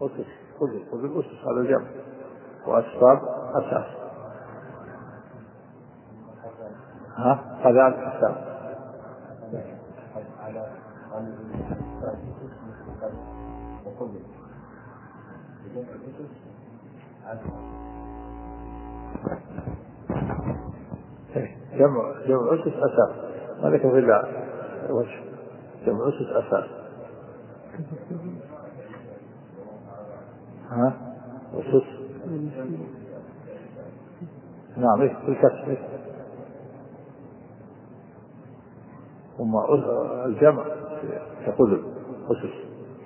أسس خذ أسس هذا الجمع، وأسباب أساس. قذال أساس. جمع أسس أساس، ما ذكر إلا وجه جمع أسس أساس. أسس نعم بالكسر. ثم الجمع تقول أسس.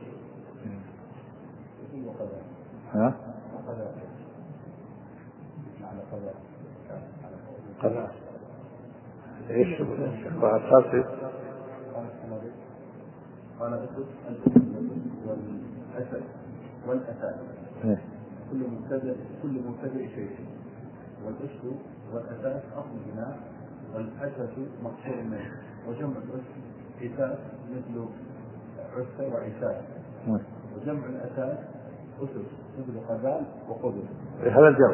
قذال ايش وأساس قال أسس والأسد والأساس كل مبتدئ شيء، والأسد والأساس أصل البناء، والأساس مقصور منه، وجمع الأسد أساس مثل عسى وعساس، وجمع الأساس أسس مثل قذال وقذل. هذا الجمع.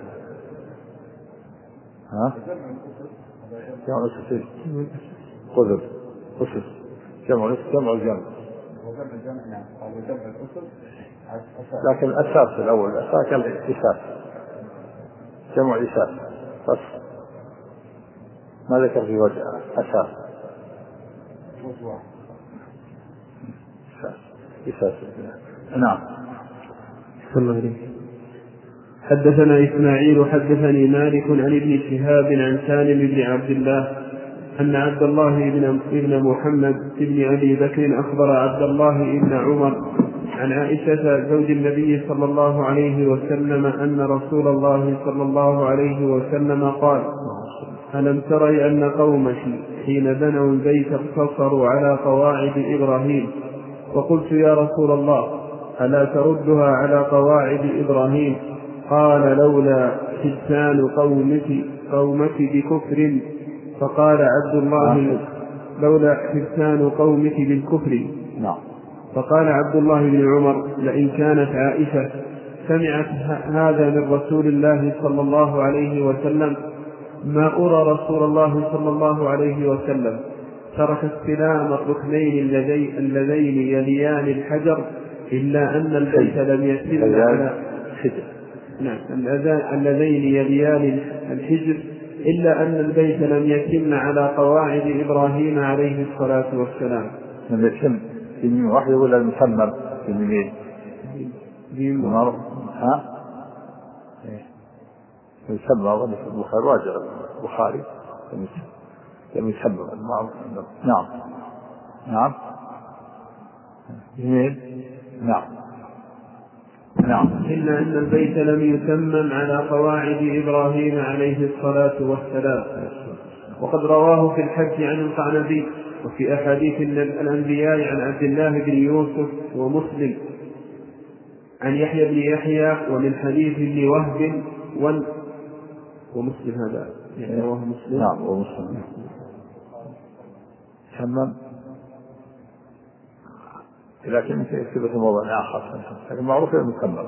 جمع الأسس جمع أسس قذل أسس جمع الجمع وجمع الجمع. نعم قال وجمع الأسس. لكن الأساس الأول الأساس الإساس جمع إساس بس ما ذكر في وجه أساس. إساس. نعم. حدثنا إسماعيل حدثني مالك عن ابن شهاب عن سالم بن عبد الله أن عبد الله بن محمد بن أبي بكر أخبر عبد الله بن عمر عن عائشة زوج النبي صلى الله عليه وسلم أن رسول الله صلى الله عليه وسلم قال: ألم تري أن قومك حين بنوا البيت اقتصروا على قواعد إبراهيم؟ فقلت: يا رسول الله، ألا تردها على قواعد إبراهيم؟ قال: لولا حدثان قومك بكفر. فقال عبد الله: لولا حدثان قومك بالكفر. فقال عبد الله بن عمر: لئن كانت عائشة سمعت هذا من رسول الله صلى الله عليه وسلم ما أرى رسول الله صلى الله عليه وسلم ترك استلام الركنين اللذين يليان الحجر إلا أن البيت لم يتم على اللذين يليان الحجر إلا أن البيت لم يتم على قواعد إبراهيم عليه الصلاة والسلام. لم يتم في واحد ولا المسمى في الميل يسمى ولا في البخاري راجع البخاري لم يسمى المعروف. نعم إلا أن البيت لم يتمم على قواعد إبراهيم عليه الصلاة والسلام. وقد رواه في الحج عن القعنبي وفي أحاديث الأنبياء عن عبد الله بن يوسف ومسلم عن يحيى بن يحيى ومن حديث ابن وهب ومسلم. هذا يعني رواه مسلم. نعم ومسلم تمام، لكن يكتب في موضوع آخر لكن معروف المكمل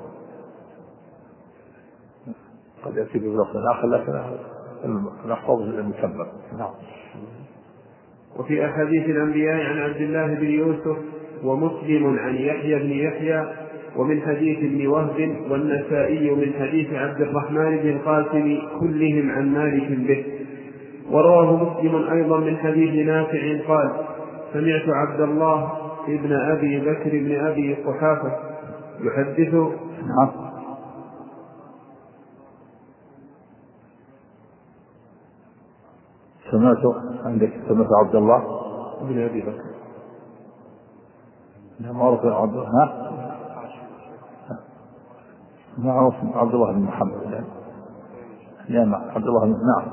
قد يكتب في لفظ آخر لكن نحفظ المكمل. نعم. وفي أحاديث الأنبياء عن عبد الله بن يوسف ومسلم عن يحيى بن يحيى ومن حديث ابن وهب والنسائي من حديث عبد الرحمن بن القاسم كلهم عن مالك به. ورواه مسلم أيضا من حديث نافع قال: سمعت عبد الله ابن أبي بكر بن أبي قحافة يحدث. سمعت عبد الله ابن أبي بكر. معروف عبد الله بن محمد. نعم عبد الله بن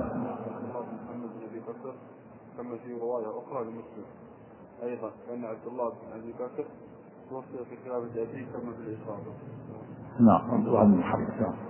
كما في رواية أخرى لمسلم أيضا أن عبد الله بن أبي بكر توفي في خلافة أبيه كما في الإصابة. نعم عبد الله بن محمد.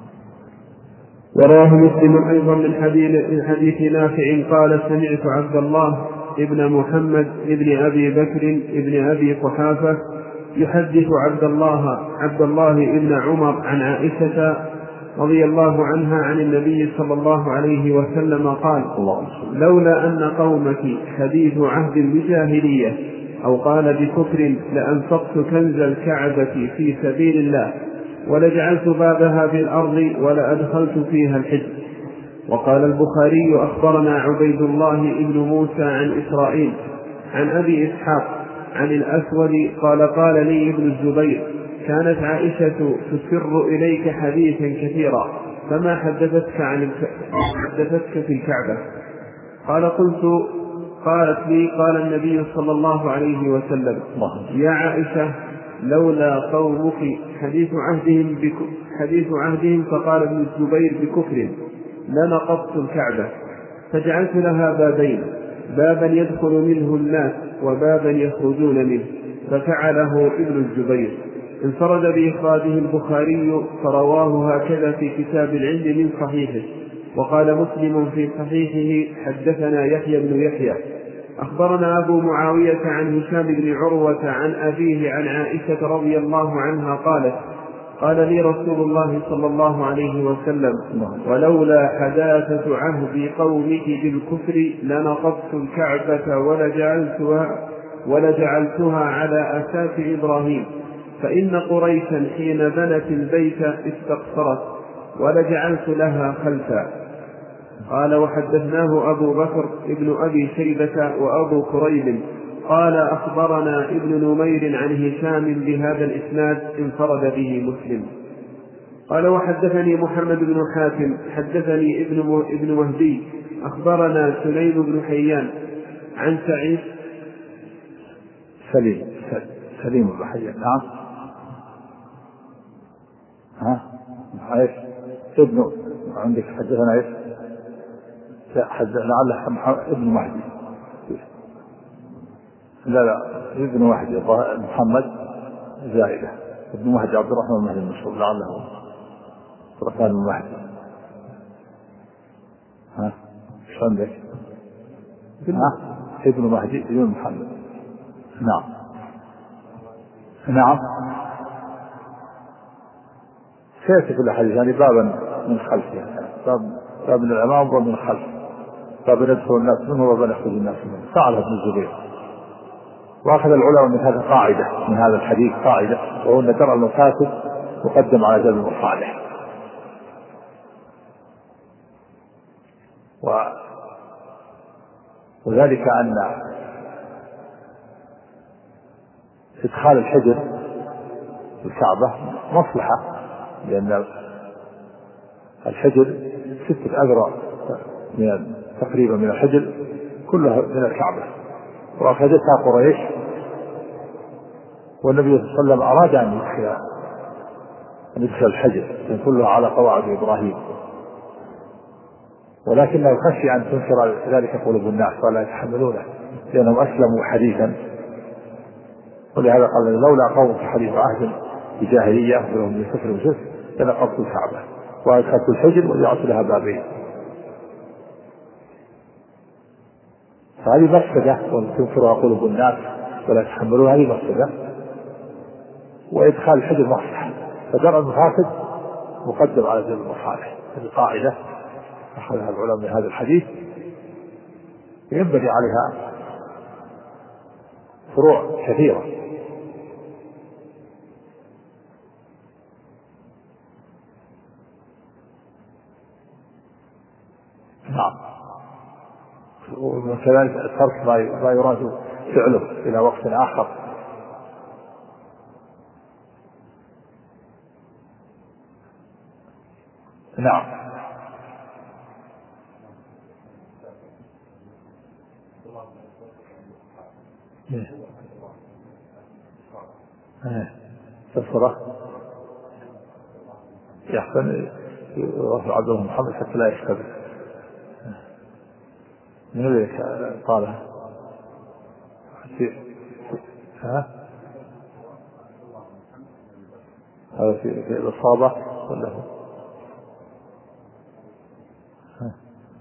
وراه مسلم أيضا من حديث نافع قال: سمعت عبد الله ابن محمد ابن أبي بكر ابن أبي قحافة يحدث عبد الله بن عمر عن عائشة رضي الله عنها عن النبي صلى الله عليه وسلم قال: لولا أن قومك حديث عهد بجاهلية أو قال بكفر لأنفقت كنز الكعبة في سبيل الله ولجعلت بابها في الأرض ولأدخلت فيها الحج. وقال البخاري: أخبرنا عبيد الله بن موسى عن إسرائيل عن أبي إسحاق عن الأسود قال: قال لي ابن الزبير: كانت عائشة تسر إليك حديثا كثيرا فما حدثتك في الكعبة؟ قالت لي: قال النبي صلى الله عليه وسلم: يا عائشة لولا قومك حديث عهدهم فقال ابن الزبير بكفر لنقضت الكعبة، فجعلت لها بابين، بابا يدخل منه الناس وبابا يخرجون منه، ففعله ابن الزبير. انفرد بإخراجه البخاري فرواه هكذا في كتاب العلم من صحيحه. وقال مسلم في صحيحه: حدثنا يحيى بن يحيى أخبرنا أبو معاوية عن هشام بن عروة عن أبيه عن عائشة رضي الله عنها قالت: قال لي رسول الله صلى الله عليه وسلم: ولولا حداثة عهد قومك بالكفر لنقضت الكعبة ولجعلتها على أساس إبراهيم، فإن قريشا حين بنت البيت استقصرت ولجعلت لها خلفا. قال: وحدثناه أبو بكر ابن أبي شيبة وأبو كريب قال: أخبرنا ابن نمير عن هشام بهذا الإسناد انفرد به مسلم. قال: وحدثني محمد بن حاتم حدثني ابن مهدي أخبرنا سليم بن حيان عن سعيد سليم بن حيان. نعم. ايش ابن عندك؟ حدثنا ايش؟ لعله ابن مهدي. لا ابن مهدي محمد زائدة. ابن مهدي عبد الرحمن المهدي المشهور، لعله عبد الرحمن المهدي. ايش عندك؟ ابن مهدي ابن محمد. نعم سيأتي في الحديث يعني بابا من خلفه، باب من الأمام وباب من الخلف، باب يدخل الناس منه وباب يخرج الناس منه. فعل ابن الزبير. وأخذ العلماء من هذا قاعدة، من هذا الحديث قاعدة، وهو أن درء المفاسد مقدم على جلب المصالح. وذلك أن إدخال الحجر في الكعبة مصلحة، لأن الحجر 6 أذرع تقريبا من الحجر كلها من الكعبة، وأخذتها قريش، والنبي صلى الله عليه وسلم أراد أن يدخل الحجر كلها على قواعد إبراهيم، ولكنه خشي أن تنشر ذلك قلوب الناس ولا يتحملونه لأنهم أسلموا حديثا. ولهذا قال: لولا قوم في حديث عهد بجاهلية ولهم من كفر وشرك لنقضت الكعبة وأدخلت الحجر وجعلت لها بابين. فهذه مفسدة وتنفرها قلوب الناس ولا يتحملون، هذه مفسدة، وإدخال الحجر مصلحة. فدرء المفاسد مقدم على جلب المصالح. هذه قاعدة أخذها العلماء من هذا الحديث ينبني عليها فروع كثيرة. نعم. وكذلك ترك ما يراد فعله إلى وقت آخر. نعم. تصرح يحسن رفع عبد الله محمد حتى لا يشتبه. من الذي قالها؟ هذا في الإصابة ولا هو؟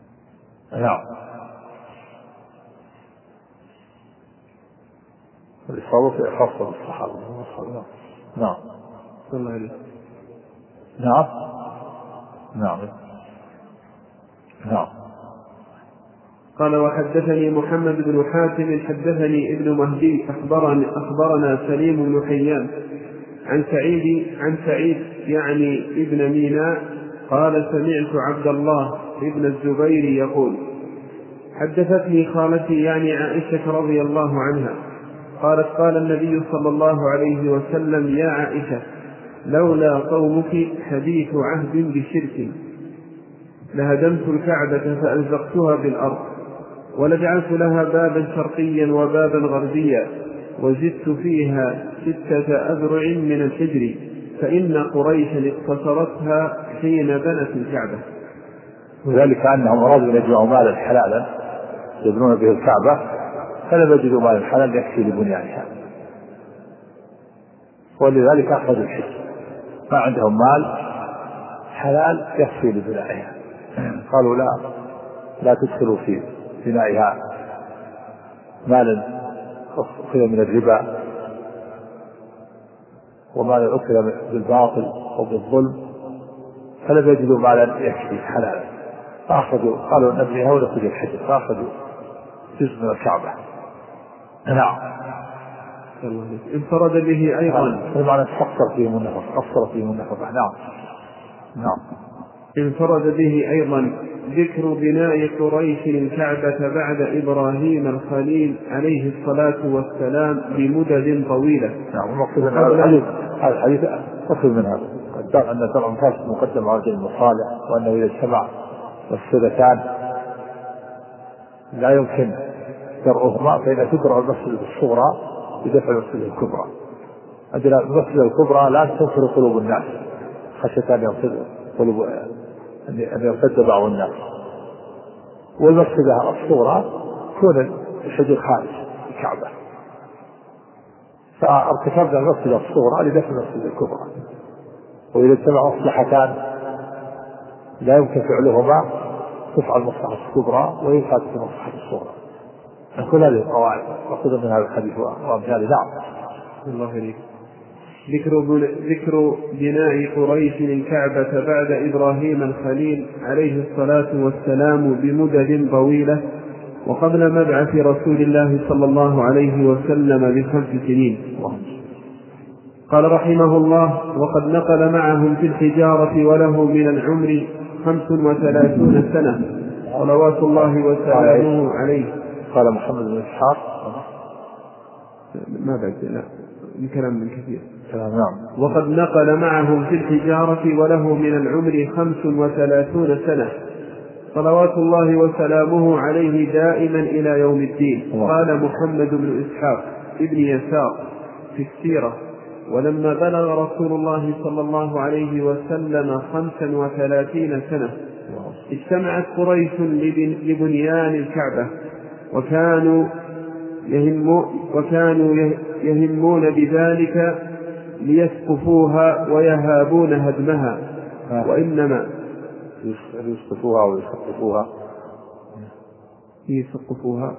نعم. الإصابة خاصة بالصحابة. نعم. الله عليه. نعم. نعم. نعم. قال وحدثني محمد بن حاتم حدثني ابن مهدي أخبرنا سليم بن حيان عن سعيد يعني ابن ميناء قال سمعت عبد الله ابن الزبير يقول حدثتني خالتي يعني عائشة رضي الله عنها قالت قال النبي صلى الله عليه وسلم يا عائشة لولا قومك حديث عهد بشرك لهدمت الكعبة فألزقتها بالأرض ولجعلت لها بابا شرقيا وبابا غربيا وزدت فيها 6 أذرع من الحجر فإن قريشا اقتصرتها حين بنت الكعبة. وذلك أنهم أرادوا أن يجمعوا مالا حلالا يبنون به الكعبة فلم يجدوا مالا حلالا يكفي لبنيانها ولذلك أخذوا الحجر ما عندهم مال حلال يكفي لبنائها قالوا لا تدخلوا في بنائها مالا أخذ من الربا ومالا أخذ بالباطل وبالظلم فلم يجدوا مالا يكفي حلالا فأخذوا قالوا نبنيها ونخرج الحجر فأخذوا جزء من الكعبة. نعم. انفرد به أيضا بمعنى قصر فيهم النفقة. نعم. نعم. انفرد به أيضا ذكر بناء قريش الكعبة بعد إبراهيم الخليل عليه الصلاة والسلام بمدد طويلة. نعم. المقصود هذا الحديث أخذ من هذا أن درع الفاسد مقدم على رجل المصالح وأنه إذا اجتمع مفسدتان لا يمكن درعهما فإذا تدرع المفسدة الصغرى بدفع المفسدة الكبرى. عندنا المفسدة الكبرى لا تنفر قلوب الناس خشية أن يرتد بعض الناس والمفسدة الصغرى تكون الحجر خارج الكعبة فارتكبنا المفسدة الصغرى لدفع المفسدة الكبرى وإذا اجتمع مصلحتان لا يمكن فعلهما تفعل المصلحة الكبرى ويفات في المصلحة الصغرى. كل هذه القواعد أخذ من هذا الحديث وأمثاله. نعم. الله عليك. ذكر بناء قريش الكعبة بعد إبراهيم الخليل عليه الصلاة والسلام بمدد طويلة وقبل مبعث رسول الله صلى الله عليه وسلم ب5 سنين. قال رحمه الله وقد نقل معهم في الحجارة وله من العمر 35 سنة صلوات الله وسلامه عليه. قال محمد بن إسحاق ما بعد لا من كلام من كثير. نعم. وقد نقل معهم في الحجارة وله من العمر 35 سنة صلوات الله وسلامه عليه دائما إلى يوم الدين. قال محمد بن إسحاق ابن يسار في السيرة ولما بلغ رسول الله صلى الله عليه وسلم 35 سنة اجتمعت قريش لبنيان الكعبة وكانوا يهمون بذلك ليسقفوها ويهابون هدمها وإنما يسقفوها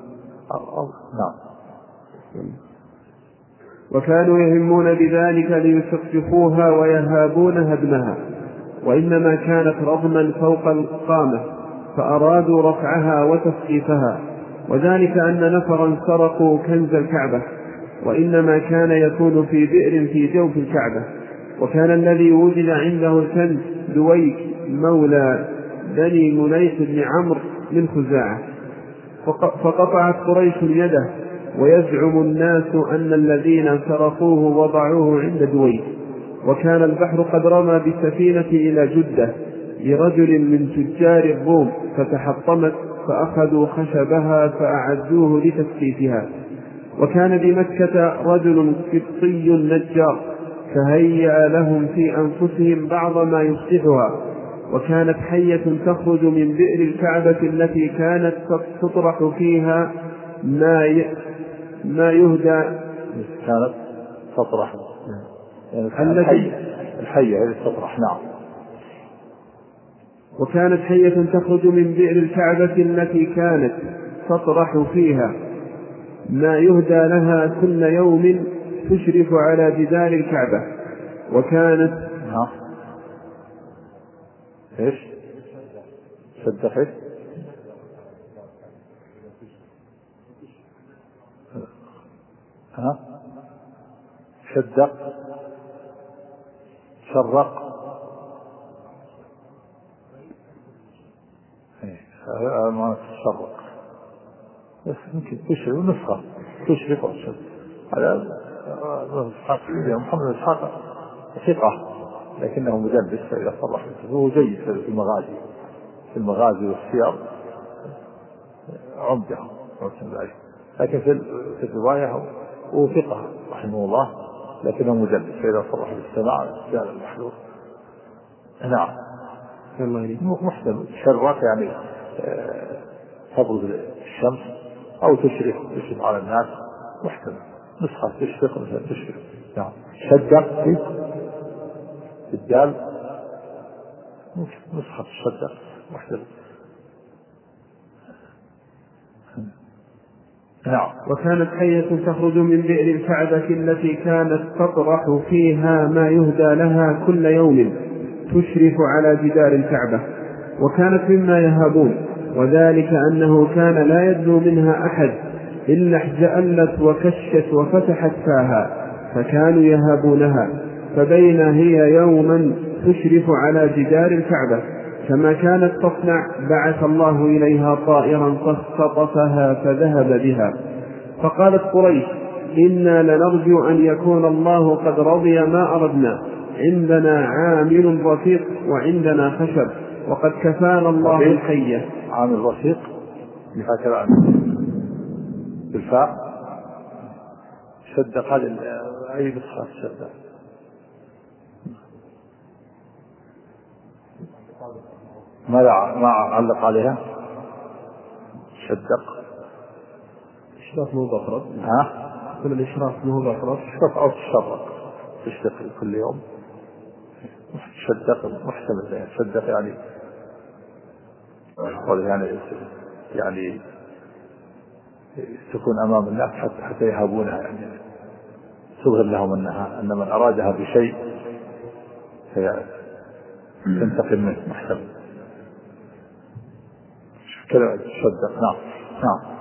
نعم. وكانوا يهمون بذلك ليسقفوها ويهابون هدمها وإنما كانت رضما فوق القامة فأرادوا رفعها وتسقيفها وذلك أن نفرا سرقوا كنز الكعبة وإنما كان يكون في بئر في جوف الكعبة وكان الذي وجد عنده الكنز دويك مولى بني منيس بن عمرو من خزاعة فقطعت قريش يده ويزعم الناس أن الذين سرقوه وضعوه عند دويك وكان البحر قد رمى بالسفينة إلى جدة لرجل من تجار الروم فتحطمت فأخذوا خشبها فأعدوه لتسقيفها وكان بمكة رجل قبطي نجار فهيأ لهم في أنفسهم بعض ما يصلحها وكانت حية تخرج من بئر الكعبة التي كانت تطرح فيها ما يهدى كانت تطرح الحية التي تطرح. نعم. وكانت حية تخرج من بئر الكعبة التي كانت تطرح فيها ما يهدى لها كل يوم تشرف على جدار الكعبة. وكانت ايش صدق ايش شدق شرق ما تشرق بس يمكن تشرق نسخة تشرق وتشرق على محمد إسحاق ثقة لكنه مدلس فإذا صرح هو جيد في المغازي والسير عمده لكن في الرواية هو ثقة رحمه الله لكنه مدلس فإذا صرح بالسماع جاء المحذور. نعم محتمل شرق يعني تبرز الشمس أو تشرق على الناس محتمل نسخة تشرق مثلا تشرق. نعم شدق في الدال نسخة الشدق محتمل. نعم. وكانت حية تخرج من بئر الكعبة التي كانت تطرح فيها ما يهدى لها كل يوم تشرف على جدار الكعبة. وكانت مما يهابون وذلك أنه كان لا يدنو منها أحد إلا احتألت وكشت وفتحت فاها فكانوا يهابونها. فبين هي يوما تشرف على جدار الكعبة كما كانت تصنع بعث الله إليها طائرا فاختطفها فذهب بها. فقالت قريش إنا لنرجو أن يكون الله قد رضي ما أردنا عندنا عامل رفيق وعندنا خشب وقد كفانا الله الحية. عامل رفيق هكذا بالفاء شدق هذه أي نسخة شدق ما علق عليها شدق إشراف مو بفرض كل الإشراف مو بفرض شرف أو تشرق تشتق كل يوم شدق محتمل شدق يعني تكون أمام الناس حتى يهابونها يعني تظهر لهم أن من أرادها بشيء تنتقل منه محتمل كلمة شدق. نعم.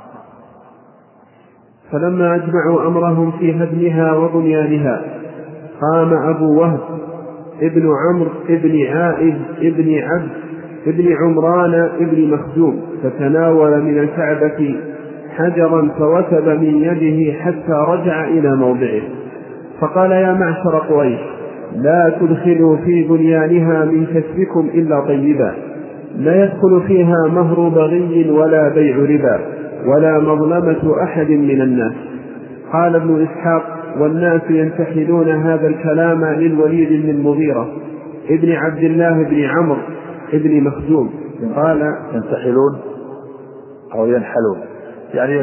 فلما أجمعوا أمرهم في هدمها وبنيانها قام أبو وهب ابن عمرو ابن عائذ ابن عبد ابن عمران ابن مخزوم فتناول من الكعبة حجرا فوثب من يده حتى رجع إلى موضعه فقال يا معشر قريش لا تدخلوا في بنيانها من كسبكم إلا طيبا لا يدخل فيها مهر بغي ولا بيع ربا ولا مظلمة أحد من الناس. قال ابن إسحاق والناس ينتحلون هذا الكلام للوليد بن المغيرة ابن عبد الله بن عمرو ابن مخزوم. قال ينتحلون أو ينحلون يعني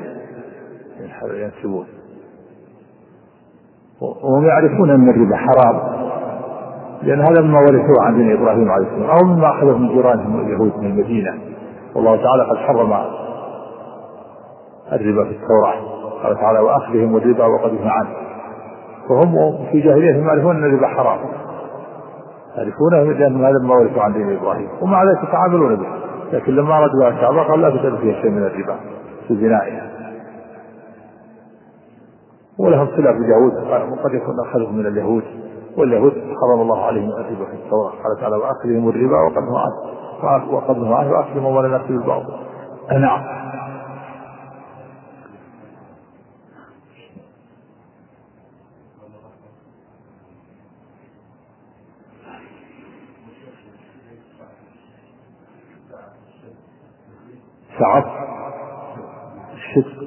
ينسبون وهم يعرفون أن الربا حرام لأن هذا مما ورثوه عن دين إبراهيم عليه السلام أو مما أخذه من جيرانهم اليهود من المدينة والله تعالى قد حرم الربا في التوراة قال تعالى وأخذهم الربا وقد نهوا عنه وهم في جاهليتهم يعرفون أن الربا حرام يعرفونه لأن هذا مما ورثوه عن دين إبراهيم ومع ذلك يتعاملون به لكن لما أرادوا الكعبة قال لا تدخل فيها شيء من الربا في بنائها ولهم صلة بجهود وقد يكون أخذهم من اليهود واليهود حرم الله عليهم الربا في التوراة قال تعالى وأخذهم الربا وقد نهوا عنه وأخذهم أموال الناس بالباطل. نعم. سعد الشدق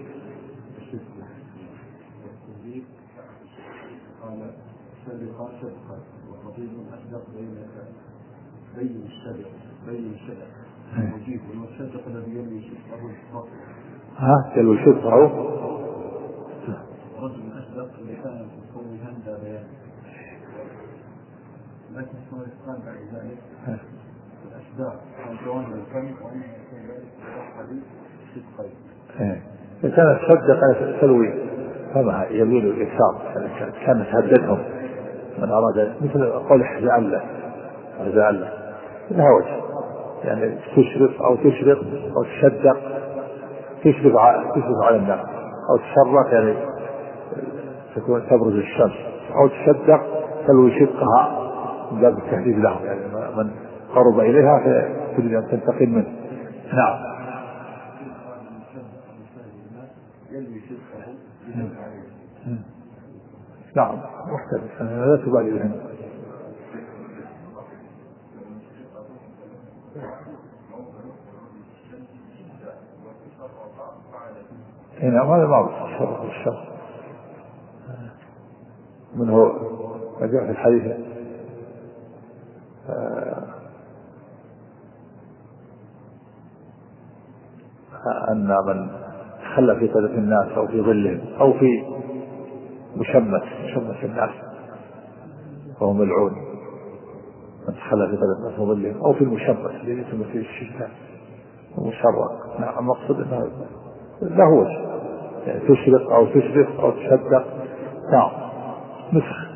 بين الشدق وجيب والمشدق الذي يلي شدقه تلو شدقه رجل أشدق لسان في قوم هندى بيان لكن ثم الإسلام بعد ذلك الأشداق عن جوانب الفم وأن يكون ذلك في حديث شدقين إذا كانت تصدق تلوي فمها يمين واليسار، كانت تهددهم من أراد، مثل قول احزعل له لها وجه، يعني تشرف أو تشرق أو تشدق، تشرف على الناس، أو تشرق يعني تكون تبرز الشمس، أو تشدق تلوي شقها من باب التهديد لهم، يعني من قرب إليها فتريد أن تنتقم منه. نعم. نعم محترف لا تبالي بهم. هنا هذا معروف الشر من هو ما جاء في الحديث أن من خلى في طريق الناس أو في ظلهم أو في مشمس الناس فهو ملعون. من خلى في طريق الناس وظلهم أو في المشمس الذي يسمى فيه الشتاء ومشرق. نعم المقصود أنه له وجه، يعني تشرق أو تشرف أو تشدق. نعم نسخ.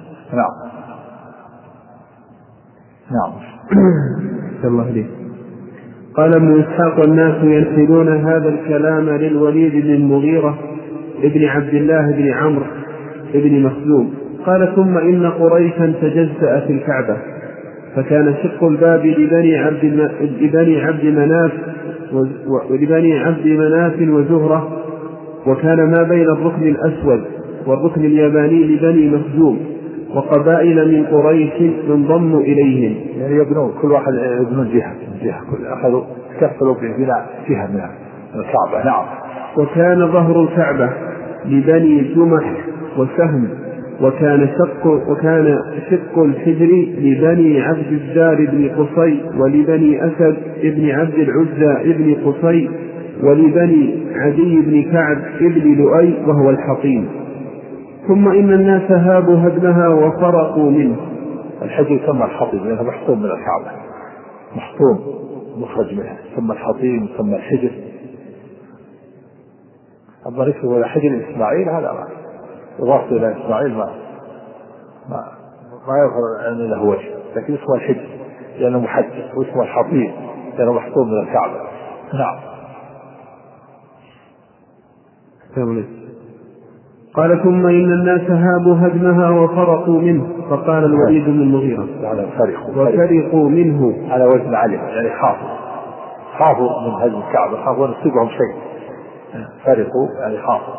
نعم الله عليه. قال ابن إسحاق: الناس ينسلون هذا الكلام للوليد بن المغيرة ابن عبد الله بن عمرو ابن مخزوم. قال: ثم إن قريشا تجزأ في الكعبة، فكان شق الباب لبني عبد مناف وزهرة، وكان ما بين الركن الأسود والركن الياباني لبني مخزوم، وقبائل من قريش انضموا إليهم، يعني يبنون كل واحد يبنون جهة كل أخذوا كفلوا ببناء جهة من الكعبة. نعم. وكان ظهر الكعبة لبني جمح وسهم، وكان شق الحجر لبني عبد الدار بن قصي، ولبني أسد بن عبد العزى بن قصي، ولبني عدي بن كعب بن لؤي وهو الحطيم. ثم إن الناس هابوا هدمها وفرقوا منه. الحجر يسمى الحطيم لأنه محطوم من الكعبة، محطوم مخرج منها، ثم الحطيم ثم الحجر. أما نسبه إلى حجر إسماعيل هذا ما إضافة إلى إسماعيل ما يظهر أن له وجه، لكن اسمه الحجر لأنه محجر، واسمه الحطيم لأنه محطوم من الكعبة. نعم. قال: ثم إن الناس هابوا هدمها وفرقوا منه. فقال الوليد بن المغيرة: وفرقوا منه على وزن علم، يعني خافوا من هدم الكعبة، خافوا أن يصيبهم شيء. فرقوا يعني خافوا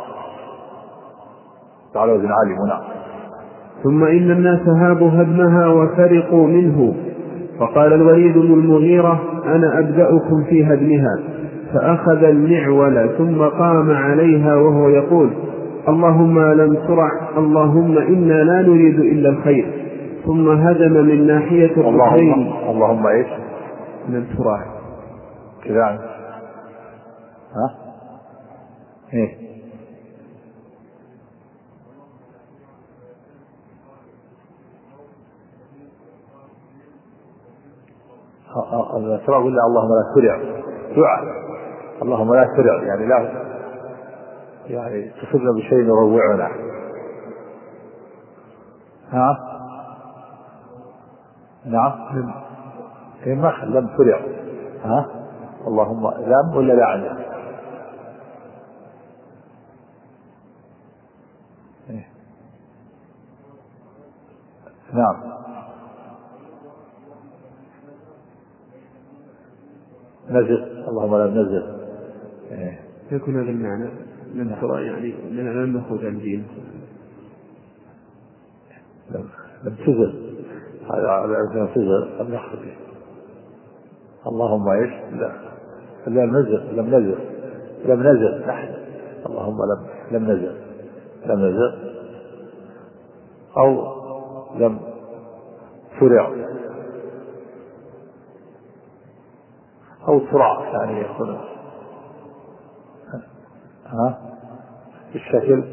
على وزن علم. نعم. ثم إن الناس هابوا هدمها وفرقوا منه. فقال الوليد بن المغيرة: أنا أبدأكم في هدمها. فأخذ المعول ثم قام عليها وهو يقول: اللهم لم ترع، اللهم إنا لا نريد إلا الخير. ثم هدم من ناحية الركنين. اللهم إيش؟ لم ترع كذا. ها؟ إيه؟ ترى ولا اللهم لا ترع دعاء، اللهم لا ترع يعني لا، يعني تصبنا بشيء يروعنا. ها؟ نعم. ما لم ترع. ها؟ اللهم لم ولا لا عنه؟ نعم. نزل، اللهم لا نزل. يكون هذا المعنى لم ترى، يعني لم نخرج عن دين. لم تزل، هذا تزل لم نخرج. اللهم ايش؟ لا لم نزل نحن. اللهم لم نزل أو لم ترع أو ترع، يعني يكون بالشكل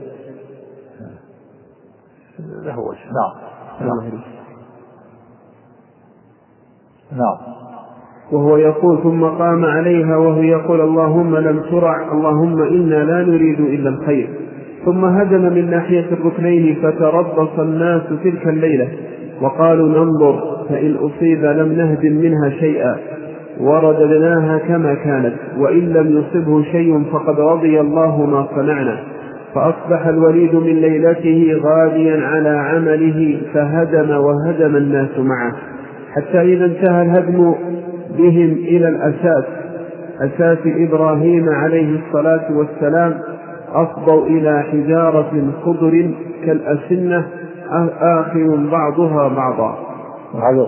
له وجه. نعم. وهو يقول ثم قام عليها وهو يقول اللهم لم ترع اللهم إنا لا نريد إلا الخير. ثم هدم من ناحية الركنين فتربص الناس تلك الليلة وقالوا ننظر فإن أصيب لم نهدم منها شيئا ورددناها كما كانت وإن لم يصبه شيء فقد رضي الله ما صنعنا. فأصبح الوليد من ليلته غاديا على عمله فهدم وهدم الناس معه حتى إذا انتهى الهدم بهم إلى أساس إبراهيم عليه الصلاة والسلام أفضوا إلى حجارة خضر كالأسنة آخر بعضها بعضا. وهذه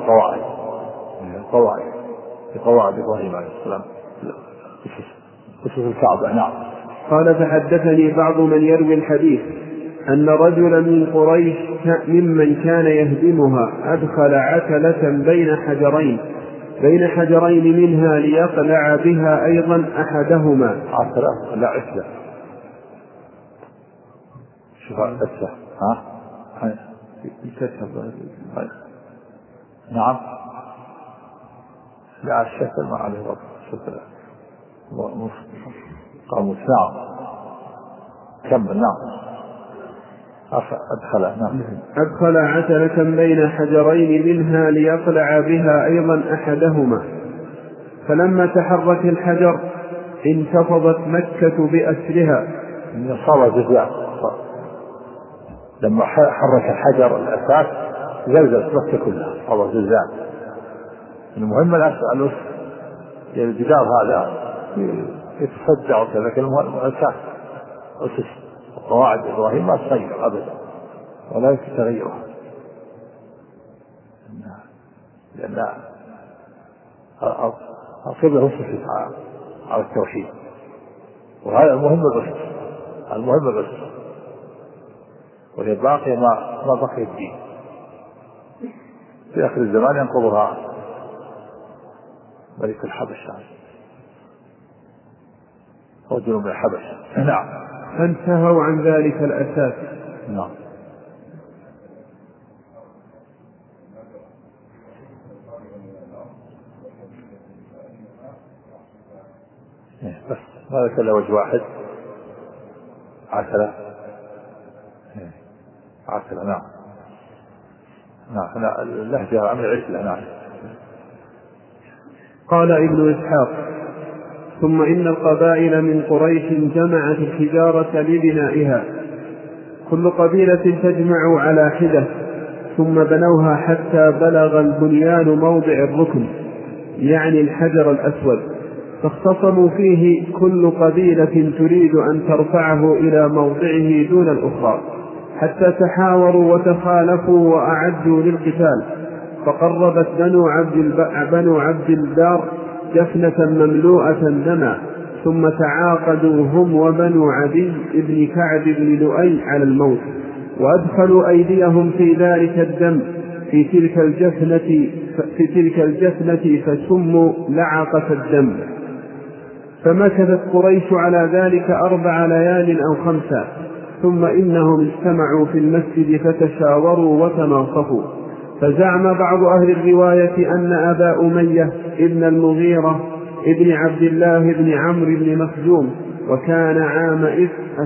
قواعد إبراهيم عليه السلام أسس الكعبة. نعم. قال فحدثني بعض من يروي الحديث أن رجلا من قريش ممن كان يهدمها أدخل عتلة بين حجرين منها ليقلع بها أيضا أحدهما. عتلة لا عتلة. شوف عتلة ها. نعم. لا الشكل ما عليه رب شكل قاموا ساعة كمل. نعم. أدخل عتلة بين حجرين منها ليقلع بها أيضا أحدهما فلما تحرك الحجر انتفضت مكة بأسرها. صار جزاء لما حرك الحجر الأساس زلزلت مكة كلها صار جزاء. المهم الأساس يعني الجدار هذا يتصدع وكذا لكن الأساس أسس قواعد إبراهيم ما تغير أبدا ولا يمكن تغيرها لأن القبلة أسست على التوحيد وهذا المهم بس وهي باقية ما بقي الدين. في آخر الزمان ينقضها ملك الحبش رجل من الحبش. نعم. فانتهوا عن ذلك الأساس. نعم. بس ما ذكر له وجه واحد. عسلة. نعم. نعم. اللهجة عن العسلة. نعم. قال ابن إسحاق ثم إن القبائل من قريش جمعت الحجارة لبنائها كل قبيلة تجمع على حدة ثم بنوها حتى بلغ البنيان موضع الركن يعني الحجر الأسود فاختصموا فيه كل قبيلة تريد أن ترفعه إلى موضعه دون الأخرى حتى تحاوروا وتخالفوا وأعدوا للقتال فقربت بنو عبد الدار جفنة مملوءة دما ثم تعاقدوا هم وبنو عدي بن كعب بن لؤي على الموت وأدخلوا أيديهم في ذلك الدم في تلك الجفنة فسموا لعقة الدم. فمكثت قريش على ذلك 4 ليال أو 5 ثم إنهم اجتمعوا في المسجد فتشاوروا وتناصفوا فزعم بعض أهل الرواية أن أبا أمية ابن المغيرة ابن عبد الله بن عمرو بن مخزوم وكان عامئذ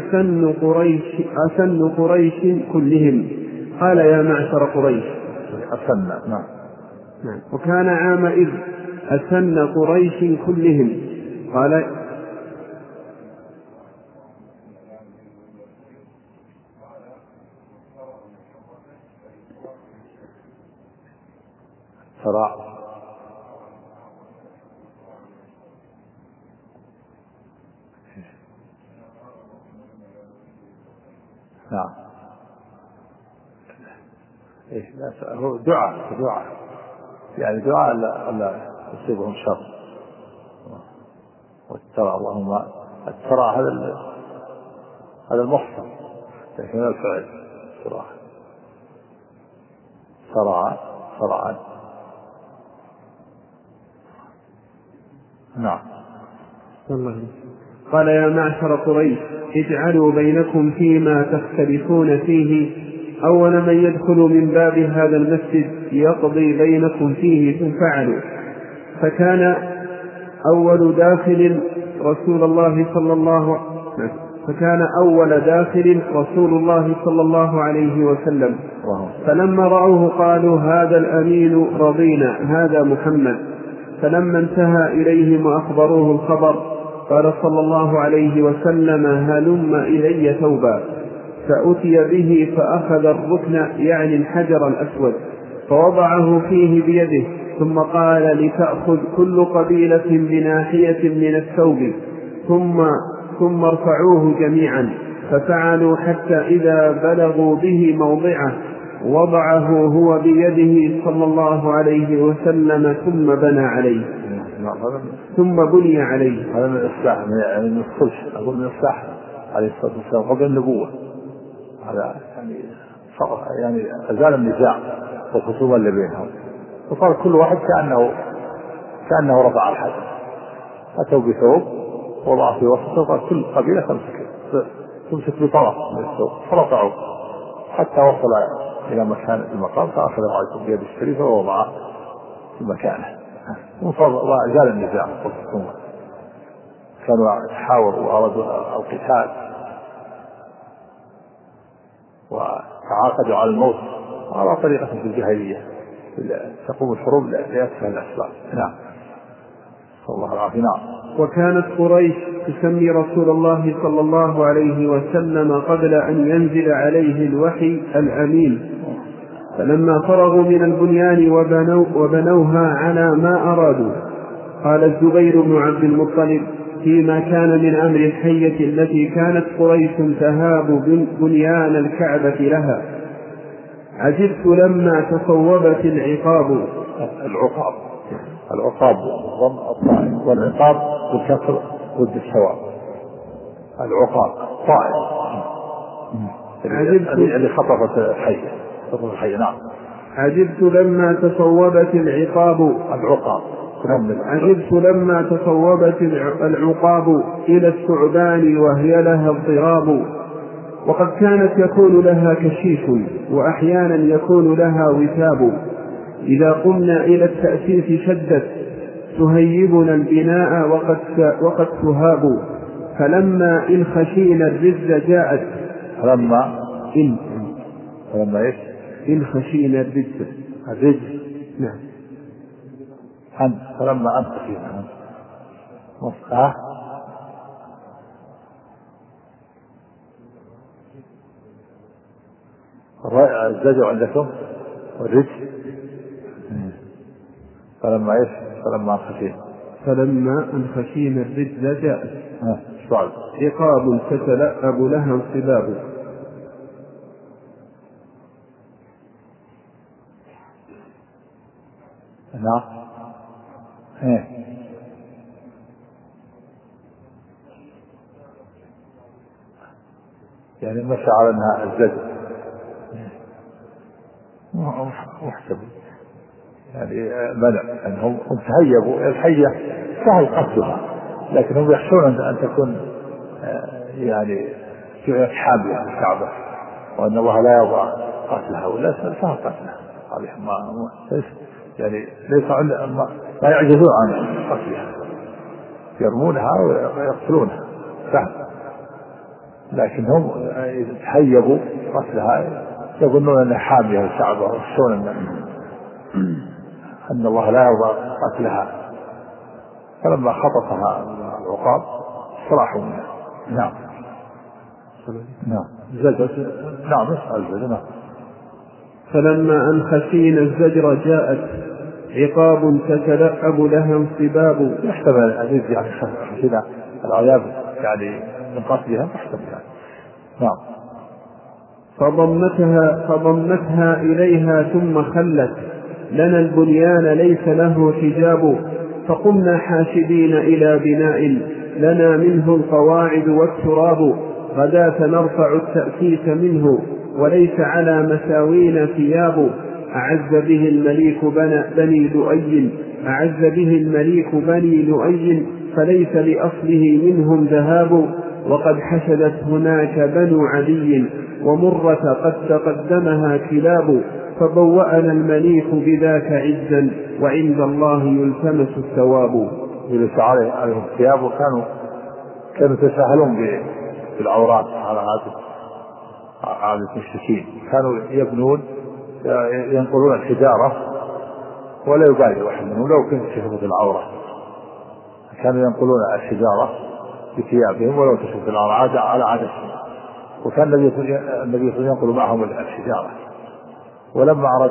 أسن قريش كلهم قال يا معشر قريش وكان عامئذ أسن قريش كلهم قال صراع. نعم. هو دعاء يعني دعاء لا يصيبهم شر والترى اللهم الترى هذا المصدر لكن الفعل صراع. نعم. قال يا معشر قريش اجعلوا بينكم فيما تختلفون فيه أول من يدخل من باب هذا المسجد يقضي بينكم فيه ففعلوا فكان أول داخل رسول الله صلى الله عليه وسلم، فلما رأوه قالوا هذا الأمين رضينا، هذا محمد. فلما انتهى إليهم وأخبروه الخبر قال صلى الله عليه وسلم هلم إلي ثوبا، فأتي به فأخذ الركن يعني الحجر الأسود فوضعه فيه بيده، ثم قال لتأخذ كل قبيلة بناحية من الثوب ثم ارفعوه جميعا، ففعلوا حتى إذا بلغوا به موضعه وضعه هو بيده صلى الله عليه وسلم ثم بنى عليه ثم بني عليه. هذا من الإصلاح، يعني من الصلح، أقول من الإصلاح عليه الصلاة والسلام قبل النبوة. هذا يعني أزال النزاع والخصومة اللي بينهم، وصار كل واحد كأنه رفع الحجر، أتوا بثوب وضع في وسطه وقال كل قبيلة تمسك بطرف من الثوب، فرفعوا حتى وصل إلى مكان المقام، فأخذ رأيته بيد الشريفة ووضعه في مكانه، وأزال النزاع والخصومة. كانوا يتحاوروا وأرادوا القتال وتعاقدوا على الموت على طريقة في الجاهلية تقوم الحروب لأسفل الأسباب. نعم، صلى الله العافية. نعم. وكانت قريش تسمي رسول الله صلى الله عليه وسلم قبل أن ينزل عليه الوحي الأمين، فلما فرغوا من البنيان وبنوها على ما أرادوا. قال الزبير بن عبد المطلب فيما كان من أمر الحية التي كانت قريش تهاب بنيان الكعبة لها: عجبت لما تصوبت العقاب ضم الطائف، والعقاب بالكسر ضد الثواب. العقاب طائف اللي خطفت الحية. نعم. عجبت لما تصوبت العقاب عجبت لما تصوبت العقاب إلى الثعبان وهي لها اضطراب، وقد كانت يكون لها كشيش وأحيانا يكون لها وثاب، إذا قمنا إلى التأسيس شدت تهيبنا البناء وقد تهاب، فلما إن خشينا الرز جاءت إن خشينا الرز. نعم. فلما أن خشينا الزجر عندكم والرج. فلما أن خشينا الرجل جاءت عقاب تتلأب لها انصباب. نعم. يعني مشى على انها الزجر محسب، يعني منع انهم تهيبوا. الحية سهل قتلها، لكن هم يخشون ان تكون يعني حامية الكعبة، وان الله لا يرضى قتلها، ولا سهل قتلها. يعني ليس ما يعجزون عن قتلها، يرمونها ويقتلونها سهل، لكن هم تهيبوا قتلها، يظنون انها حامية الكعبة، ويخشون ان الله لا يرضى قتلها، فلما خطفها العقاب صرحوا منها. نعم. زجر. نعم. الزجر. فلما أن خشينا الزجر جاءت عقاب تتلأب لها انصباب. يحتمل العزيز يعني خشينا العذاب يعني من قتلها، يحتمل يعني. نعم. فضمتها إليها ثم خلت لنا البنيان ليس له حجاب، فقمنا حاشدين إلى بناء لنا منه القواعد والتراب، غداة نرفع التأسيس منه وليس على مساوين ثياب، أعز به المليك بني لؤي فليس لأصله منهم ذهاب، وقد حشدت هناك بنو عدي ومرة قد تقدمها كلاب، فبوأنا المنيخ بذاك عزا وعند الله يلتمس الثواب. جلس عليهم الثياب وكانوا يتساهلون بالعورات على عادة المشركين. كانوا يبنون ينقلون الحجارة ولا يبالي واحد منهم لو كنت تشوف العورة. كانوا ينقلون الحجارة بثيابهم ولو تشوف العورة على عادتهم. وكان النبي ينقل معهم الحجارة. ولما أراد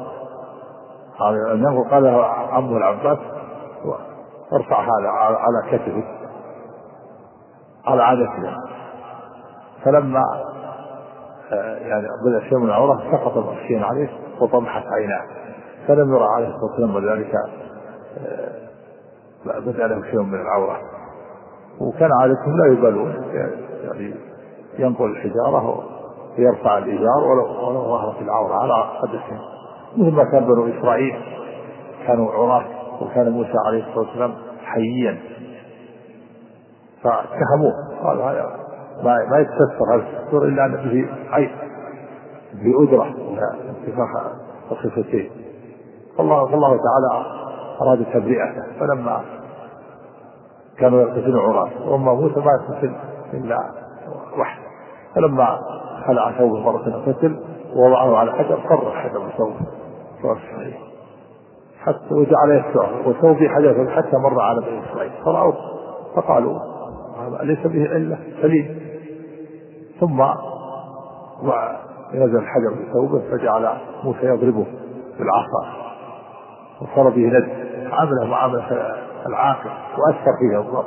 أن ينقل قال له عمه العباس ارفع هذا على كتفه على عادتهم. فلما يعني بدأ شيء من العورة سقط الشيء عليه وطمحت عيناه فلم يرى عليه الصلاة والسلام وذلك بدأ له شيء من العورة. وكان عادتهم لا يبالون يعني ينقل الحجارة ويرفع الإزار ولو ظهرت العورة على قدسهم مثل ما كان بنو إسرائيل كانوا عراة وكان موسى عليه الصلاة والسلام حييا فاتهموه قالوا هذا ما يتستر هذا الستر إلا أن به عيب بأدرة انتفاخ الخفتين. فالله تعالى أراد تبرئته فلما كانوا يغتسلون عراة وأما موسى ما يغتسل إلا وحده. فلما خلع ثوبه مرة اغتسل ووضعه على حجر صر الحجر بثوبه صحيح حتى وجعل يسوع وثوبه حجر حتى مر على بني إسرائيل فرأوه فقالوا ليس به إلا سليم. ثم ونزل الحجر بثوبه فجعل موسى يضربه بالعصا وصار به ند عامله معاملة العاقل وأثر فيه الضرب.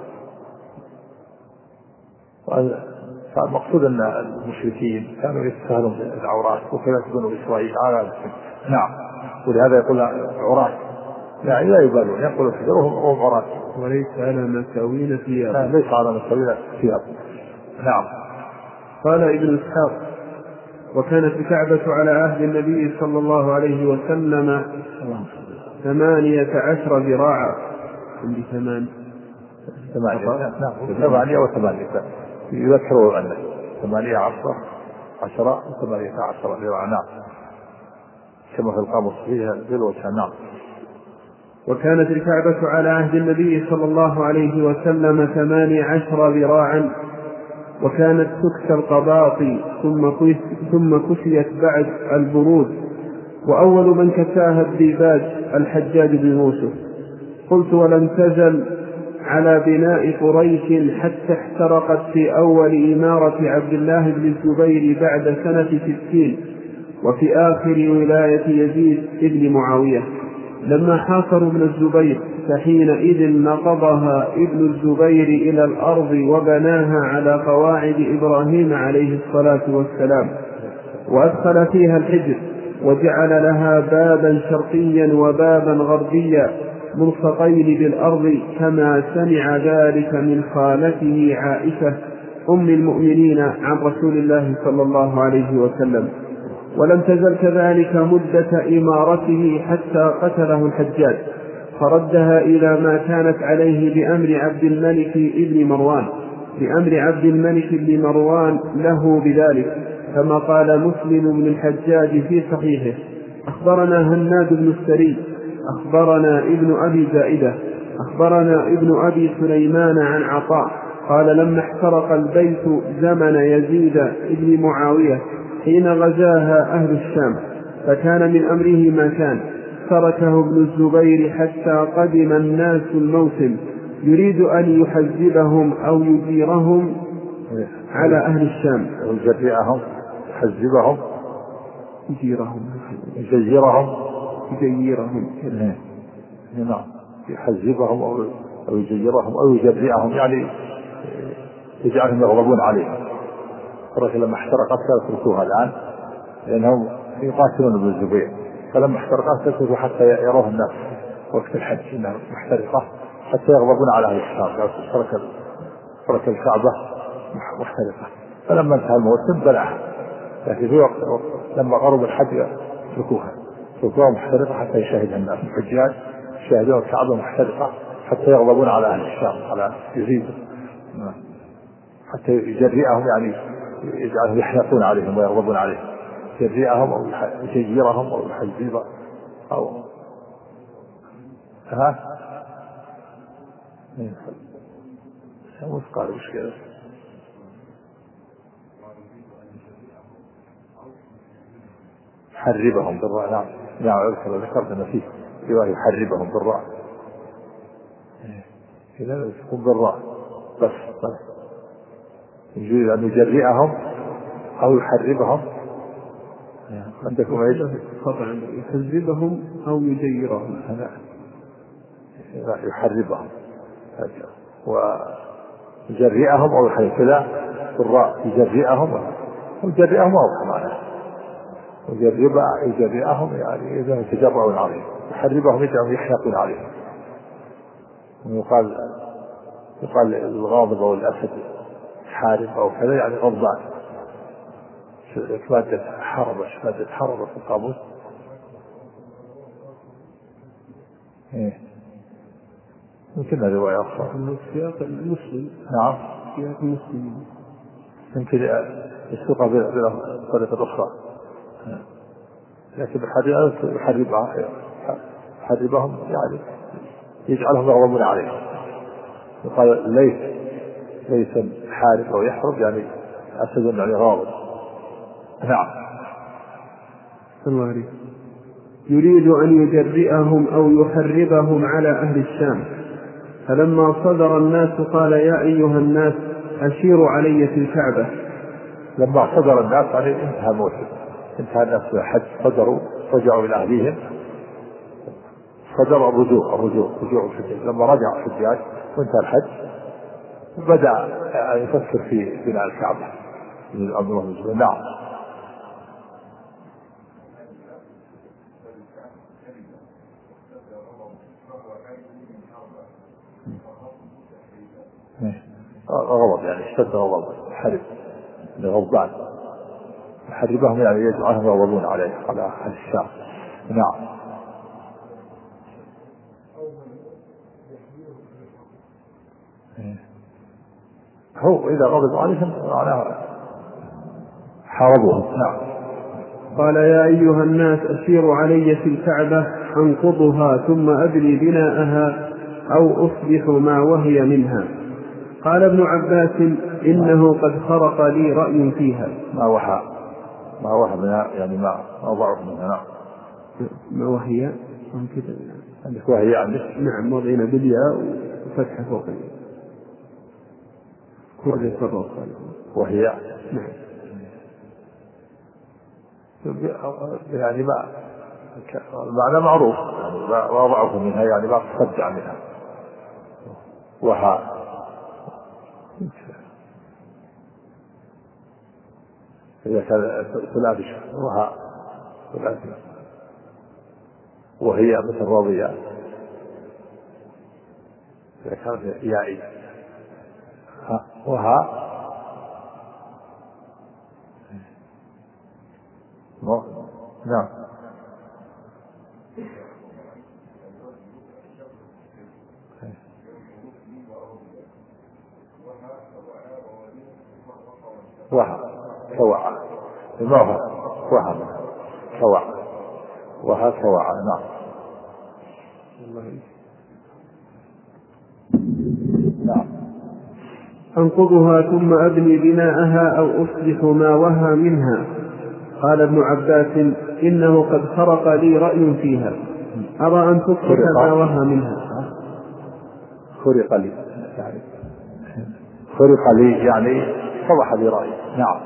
فالمقصود أن المشركين كانوا يتساهلون بالعورات وكذلك بنو إسرائيل على نعم. ولهذا يقول عورات يعني لا يبالون ينقل الحجر وهم عورات وليس على مساوين ثياب. ليس على مساوين ثياب. نعم. قال ابن إسحاق وكانت الكعبة على عهد النبي صلى الله عليه وسلم 18 ذراعا. عندي 8 يذكروا أنه 18 و18 ذراعا نعم كما في القاموس فيها بالوجه نعم. وكانت الكعبة على عهد النبي صلى الله عليه وسلم 18 ذراعا وكانت تكسى القباطي ثم كسيت بعد البرود وأول من كساها الديباج الحجاج بن يوسف. قلت ولم تزل على بناء قريش حتى احترقت في أول إمارة عبد الله بن الزبير بعد سنة 60 وفي آخر ولاية يزيد ابن معاوية لما حاصروا ابن الزبير فحينئذ نقضها ابن الزبير إلى الأرض وبناها على قواعد إبراهيم عليه الصلاة والسلام وأدخل فيها الحجر وجعل لها بابا شرقيا وبابا غربيا ملصقين بالأرض كما سمع ذلك من خالته عائشة أم المؤمنين عن رسول الله صلى الله عليه وسلم. ولم تزل كذلك مدة إمارته حتى قتله الحجاج فردها إلى ما كانت عليه بأمر عبد الملك بن مروان له بذلك كما قال مسلم بن الحجاج في صحيحه أخبرنا هناد بن السري أخبرنا ابن أبي زائدة أخبرنا ابن أبي سليمان عن عطاء قال لما احترق البيت زمن يزيد ابن معاوية حين غزاها أهل الشام فكان من أمره ما كان تركه ابن الزبير حتى قدم الناس الموسم يريد أن يحزبهم أو يجيرهم على أهل الشام يجيرهم نعم يحزبهم أو يجيرهم أو يجرئهم يعني يجعلهم يغضبون عليه. الرجل لما احترقت تركوها الآن لأنهم يقاتلون ابن الزبير فلما احترقت تركوها حتى يروه الناس وقت الحج انها محترقة حتى يغضبون على أهل الشام. ترك الكعبة محترقة فلما انتهى الموسم بلعها لكن في وقت لما قرب الحج تركوها محترقة حتى يشاهد الناس الحجاج يشاهدون الكعبة محترقة حتى يغضبون على أهل الشام على يزيد حتى يجرئهم يعني يجعلهم يحنقون عليهم ويغضبون عليهم يجرئهم أو يجيرهم أو يحذب أو مش قال وش كذا يحربهم بالراء. نعم نعم ذكرت أنا فيه رواية يحربهم بالراء إذا تكون بالراء بس يجوز أن يجرئهم أو يحربهم. عندكم ايش؟ طبعا يحذبهم أو يجيرهم. يحربهم ويجرئهم أو يحرب كذا بالراء يجرئهم ويجرئهم أوضح معناه يجرئهم يعني إذا يتجرؤون عليه يحربهم يجعلهم يحنقون عليه. يقال الغاضب أو الأسد حارب أو كذا يعني غضبان. مادة حربة في القاموس يمكن رواية أخرى من سياق المسلم. نعم سياق المسلم يمكن يسوق بطريقة أخرى لكن يحربهم يعني يجعلهم يغضبون عليه. يقال ليس حارب أو يحرب يعني أسد يعني غاضب. نعم الله عليه. يريد أن يجرئهم أو يحربهم على أهل الشام. فلما صدر الناس قال يا أيها الناس أشيروا علي في الكعبة. لما صدر الناس يعني انتهى موسم انتهى الناس في الحج صدروا رجعوا إلى أهليهم صدر الرجوع الحجاج. لما رجع الحجاج وانتهى الحج بدأ يفكر في بناء الكعبة من الأمر والنسبة. نعم غضب يعني اشتد غضب حرب لغضبان يحربهم يعني يجعلهم يغضبون عليه على أهل الشام. نعم هو إذا غضب عليهم معناه حاربوهم. نعم قال يا أيها الناس أشيروا علي في الكعبة أنقضها ثم أبني بناءها أو أصبح ما وهي منها. قال ابن عباس إنه قد خرق لي رأي فيها. ما وهى منها يعني ما ضعف منها. ما وهي كده عندك وهي عندك. نعم وضعنا بالياء وفتح فوق كل فرق وهي نعم يعني ما المعنى معروف يعني ما ضعف منها يعني ما تصدع منها. وها إذا كان ثلاثي وها ثلاثي وهي مثل راضية إذا كانت يائي وها نعم وها كوعة الموها وها كوعة وها كوعة. نعم نعم أنقضها ثم أبني بناءها أو أصلح ما وهى منها. قال ابن عباس إنه قد خرق لي رأي فيها أرى أن تصلح ما وهى منها. خرق لي يعني صلح لي رأي. نعم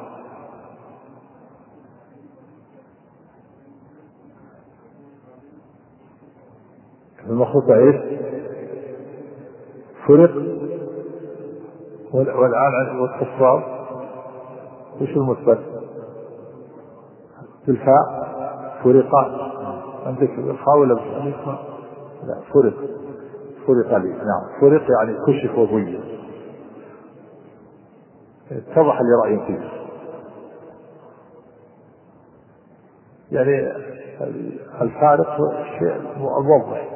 المخطوط ايش فرق والآن والتصواب وش المثبت بالفاء فرقان عندك الخاء ولا بالفاء؟ لا فرق لي. نعم فرق يعني كشف وبين اتضح لي رأي فيه يعني الفارق هو الشيء الموضح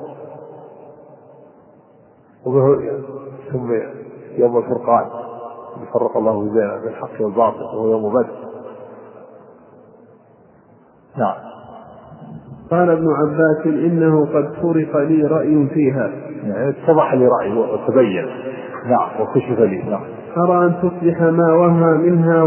وهو ثم يوم الفرقان يفرق الله بين الحق والباطل وهو يوم بدر نعم. قال ابن عباس إنه قد فرق لي رأي فيها، يعني اتضح لي رأي وتبين. نعم. وكشف لي. نعم. أرى أن تصلح ما وهى منها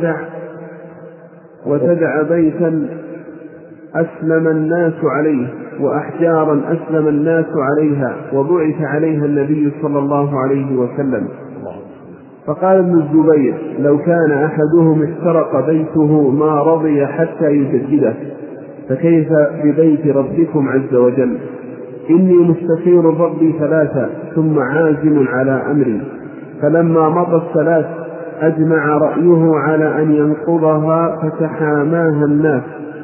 وتدع بيتا أسلم الناس عليه وأحجارا أسلم الناس عليها وبعث عليها النبي صلى الله عليه وسلم. فقال ابن الزبير: لو كان أحدهم احترق بيته ما رضي حتى يجدده، فكيف ببيت ربكم عز وجل؟ إني مستخير ربي ثلاثة ثم عازم على أمري. فلما مضى الثلاث أجمع رأيه على أن ينقضها فتحاماها الناس.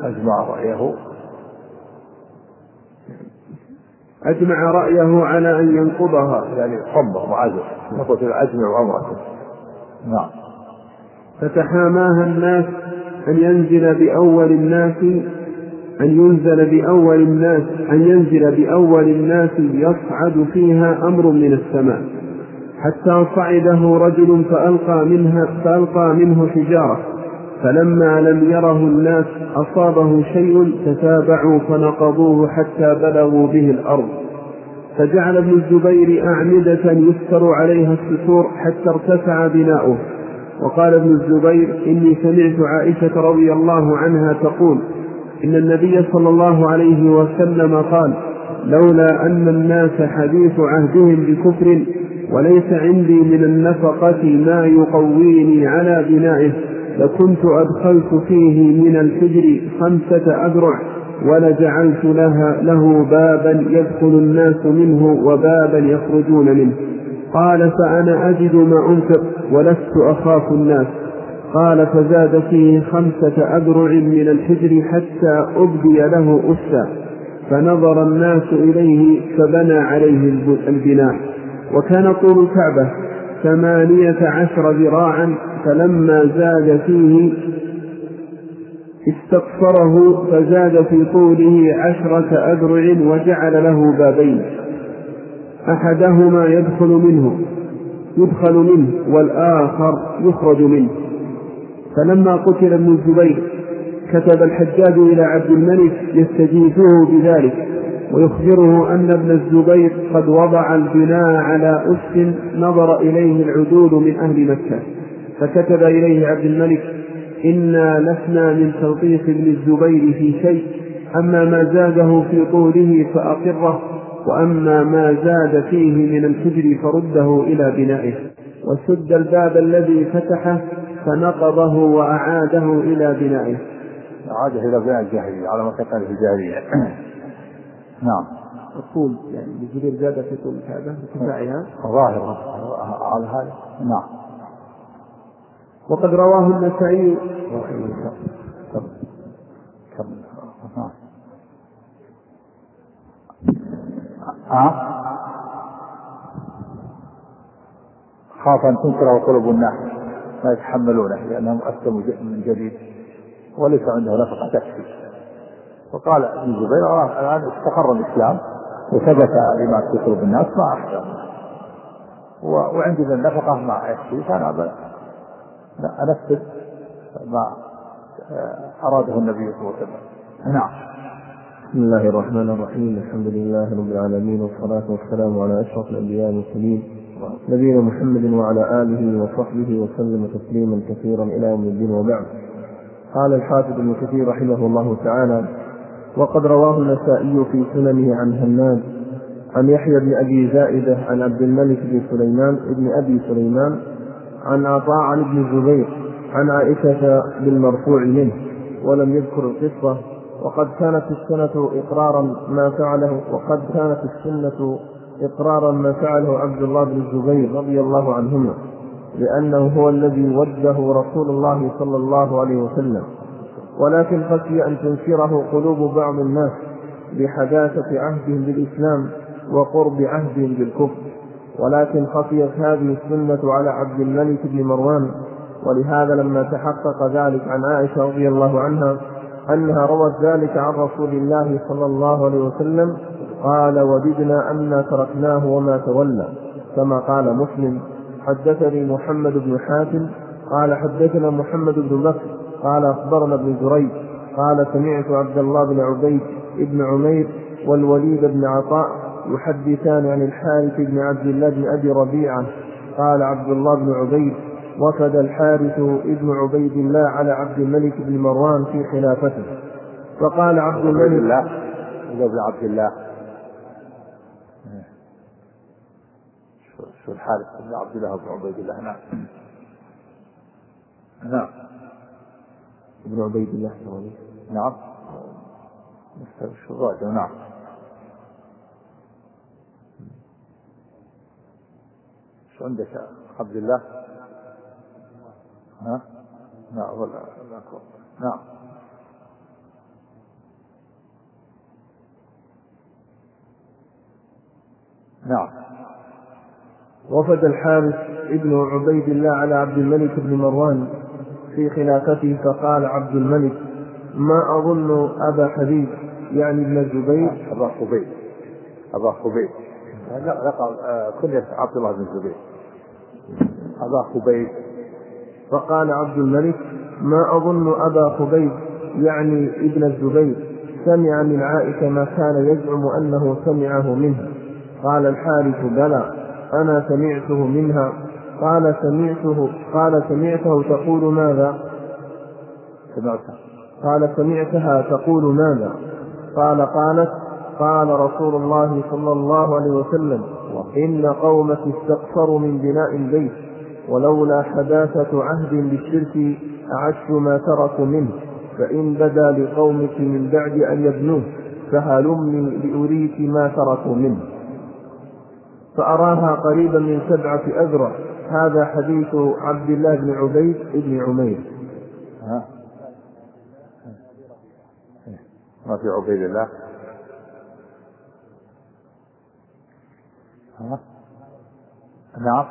أجمع رأيه على أن ينقضها، يعني صبر وعزم، نقول أجمع أمركم. نعم. فتحاماها الناس أن ينزل بأول الناس يصعد فيها أمر من السماء، حتى صعده رجل فألقى منه حجارة، فلما لم يره الناس أصابه شيء تتابعوا فنقضوه حتى بلغوا به الأرض. فجعل ابن الزبير أعمدة يستر عليها الستور حتى ارتفع بناؤه. وقال ابن الزبير: إني سمعت عائشة رضي الله عنها تقول: إن النبي صلى الله عليه وسلم قال: لولا أن الناس حديث عهدهم بكفر وليس عندي من النفقة ما يقويني على بنائه لكنت أدخلت فيه من الحجر 5 أذرع ولجعلت له بابا يدخل الناس منه وبابا يخرجون منه. قال: فأنا أجد ما أنفق ولست أخاف الناس. قال: فزاد فيه 5 أذرع من الحجر حتى أبدي له أسا، فنظر الناس إليه فبنى عليه البناء. وكان طول الكعبة 18 ذراعا، فلما زاد فيه استقصره فزاد في طوله 10 أذرع وجعل له بابين، أحدهما يدخل منه والآخر يخرج منه. فلما قتل ابن الزبير كتب الحجاج إلى عبد الملك يستجيبه بذلك ويخبره أن ابن الزبير قد وضع البناء على أس نظر إليه العدول من أهل مكة. فكتب إليه عبد الملك: إنا لسنا من تلطيف ابن الزبير في شيء، أما ما زاده في طوله فأقره، وأما ما زاد فيه من الحجر فرده إلى بنائه. وسد الباب الذي فتحه فنقضه وأعاده إلى بنائه. أعاده إلى بناء الجاهلية على ما كان في الجاهلية. نعم. الطول يعني الزبير زاد في طول الكعبة ارتفاعها ظاهر على هذا. نعم. وقد رواه النسائي. خاف أن تنكره قلوب الناس ما يتحملونه لأنهم أسلموا من جديد وليس عنده نفقة تكفي. فقال ابن الزبير: الآن استقر الإسلام وثبت لما في قلوب الناس ما أحسن، وعندنا النفقة ما يكفي، فأنا أنفذ ما أراده النبي صلى الله عليه وسلم. نعم. بسم الله الرحمن الرحيم. الحمد لله رب العالمين، والصلاة والسلام على أشرف الأنبياء والمرسلين نبينا محمد وعلى آله وصحبه وسلم تسليما كثيرا إلى يوم الدين. وبعد. قال الحافظ ابن كثير رحمه الله تعالى: وقد رواه النسائي في سننه عن همام عن يحيى بن أبي زائدة عن عبد الملك بن أبي سليمان عن عطاء عن ابن الزبير عن عائشة بالمرفوع منه، ولم يذكر القصة. وقد كانت السنة إقرارا ما فعله عبد الله بن الزبير رضي الله عنهما، لأنه هو الذي وده رسول الله صلى الله عليه وسلم، ولكن خشي أن تنكره قلوب بعض الناس بحداثة عهدهم بالإسلام وقرب عهدهم بالكفر، ولكن خفيت هذه السنة على عبد الملك بن مروان. ولهذا لما تحقق ذلك عن عائشة رضي الله عنها أنها روت ذلك عن رسول الله صلى الله عليه وسلم قال: وددنا أن تركناه وما تولى، كما قال مسلم: حدثني محمد بن حاتم قال حدثنا محمد بن بكر قال أخبرنا ابن جريج قال سمعت عبد الله بن عبيد بن عمير والوليد بن عطاء يحدثان عن الحارث بن عبد الله بن أبي ربيعة قال عبد الله بن عبيد وفد الحارث بن عبيد الله على عبد الملك بن مروان في خلافته فقال عبد الملك بن عبد الله شو الحارث بن عبد الله بن عبيد الله. نعم نعم ابن عبيد الله. نعم شو الراجع. نعم شو عندك عبد الله؟ ها؟ نعم ولا نعم نعم. وفد الحارث ابن عبيد الله على عبد الملك بن مروان في خلافته فقال عبد الملك ما أظن أبا حبيب يعني ابن الزبير أبا خبيب كنية عبد الله بن الزبير أبا خبيب. فقال عبد الملك ما أظن أبا خبيب يعني ابن الزبير سمع من عائشة ما كان يزعم أنه سمعه منها. قال الحارث بلى أنا سمعته منها. قال سمعته تقول ماذا؟ قال سمعتها تقول ماذا؟ قالت قال رسول الله صلى الله عليه وسلم إن قومك استقصروا من بناء البيت ولولا حداثة عهد بالشرك أعدت ما تركوا منه فإن بدا لقومك من بعد أن يبنوه فهلمني لأريك ما تركوا منه. فأراها قريبا من 7 أذرع. هذا حديث عبد الله بن عبيد بن عمير. ما في عبيد الله. نعم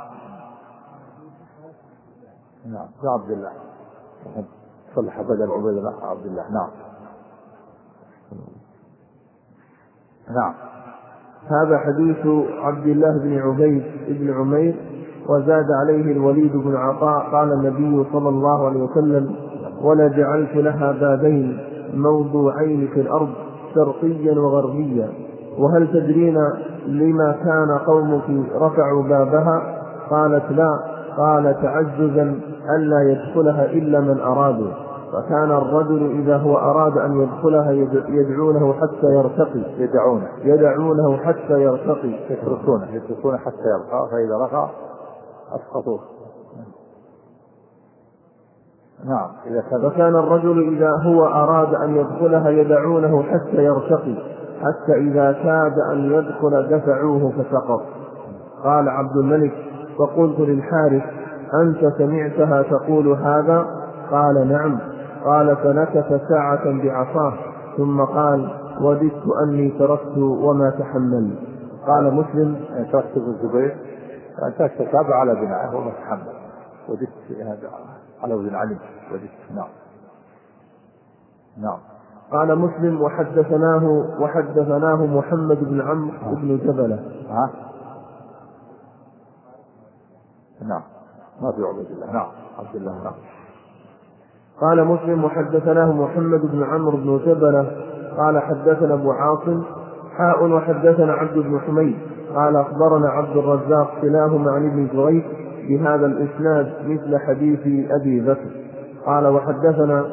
نعم عبد الله صلح بدل عبيد الله عبد الله. نعم نعم. هذا حديث عبد الله بن عبيد بن عمير. وزاد عليه الوليد بن عطاء قال النبي صلى الله عليه وسلم ولجعلت لها بابين موضوعين في الأرض شرقيا وغربيا وهل تدرين لما كان قومك رفعوا بابها؟ قالت لا. قال تعجزا ألا يدخلها إلا من أرادوا فكان الرجل إذا هو أراد أن يدخلها يدعونه حتى يرتقي يدعونه حتى يرتقي يتركونه حتى يرقى فإذا رقى أسقطوه. نعم. فكان الرجل إذا هو أراد أن يدخلها يدعونه حتى يرتقي حتى إذا كاد أن يدخل دفعوه فسقط. قال عبد الملك فقلت للحارث أنت سمعتها تقول هذا؟ قال نعم. قال فنكث ساعة بعصاه ثم قال وددت أني تركت وما تحمل. قال مسلم تركت الزبير تكتب على بنائه وما تحمل وددت هذا على وزن علم وددت. نعم نعم. قال مسلم وحدثناه محمد بن عمرو بن جبلة. نعم ما في عبد الله. نعم عبد الله. نعم. قال مسلم وحدثناه محمد بن عمرو بن جبلة قال حدثنا أبو عاصم وحدثنا عبد بن حميد قال أخبرنا عبد الرزاق كلاهما عن ابن جريج بهذا الإسناد مثل حديث أبي بكر. قال وحدثنا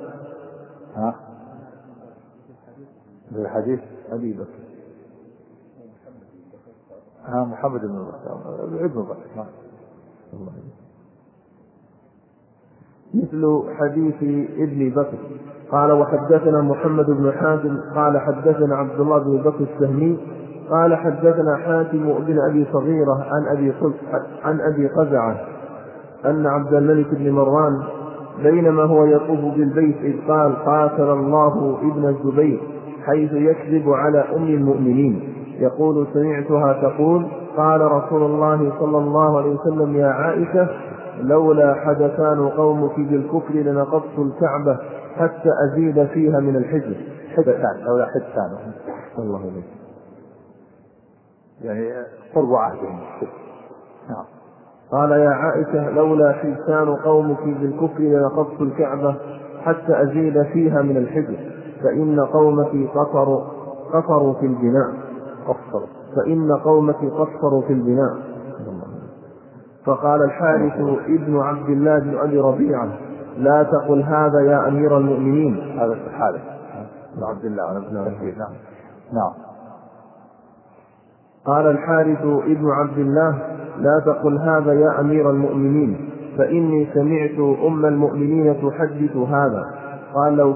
الحديث أبي بكر محمد بن بكر مثل حديث ابن بكر. قال وحدثنا محمد بن حاتم قال حدثنا عبد الله بن بكر السهمي قال حدثنا حاتم بن أبي صغيرة عن أبي قزعة أن عبد الملك بن مروان بينما هو يطوف بالبيت إذ قال قاتل الله ابن الزبير حيث يكذب على أم المؤمنين يقول سمعتها تقول قال رسول الله صلى الله عليه وسلم يا عائشة لولا حدثان قومك بالكفر لنقضت الكعبة حتى أزيد فيها من الحجر. لولا حدثان الله عليه يعني قرب عهدهم. نعم. قال يا عائشة لولا حدثان قومك بالكفر لنقضت الكعبة حتى أزيد فيها من الحجر، فإن قومتي قصروا في البناء. فقال الحارث ابن عبد الله بن أبي ربيعة: لا تقل هذا يا أمير المؤمنين. هذا الحارث بن عبد الله. نعم. قال الحارث ابن عبد الله: لا تقل هذا يا أمير المؤمنين، فإني سمعت أم المؤمنين تحدث هذا. قال: لو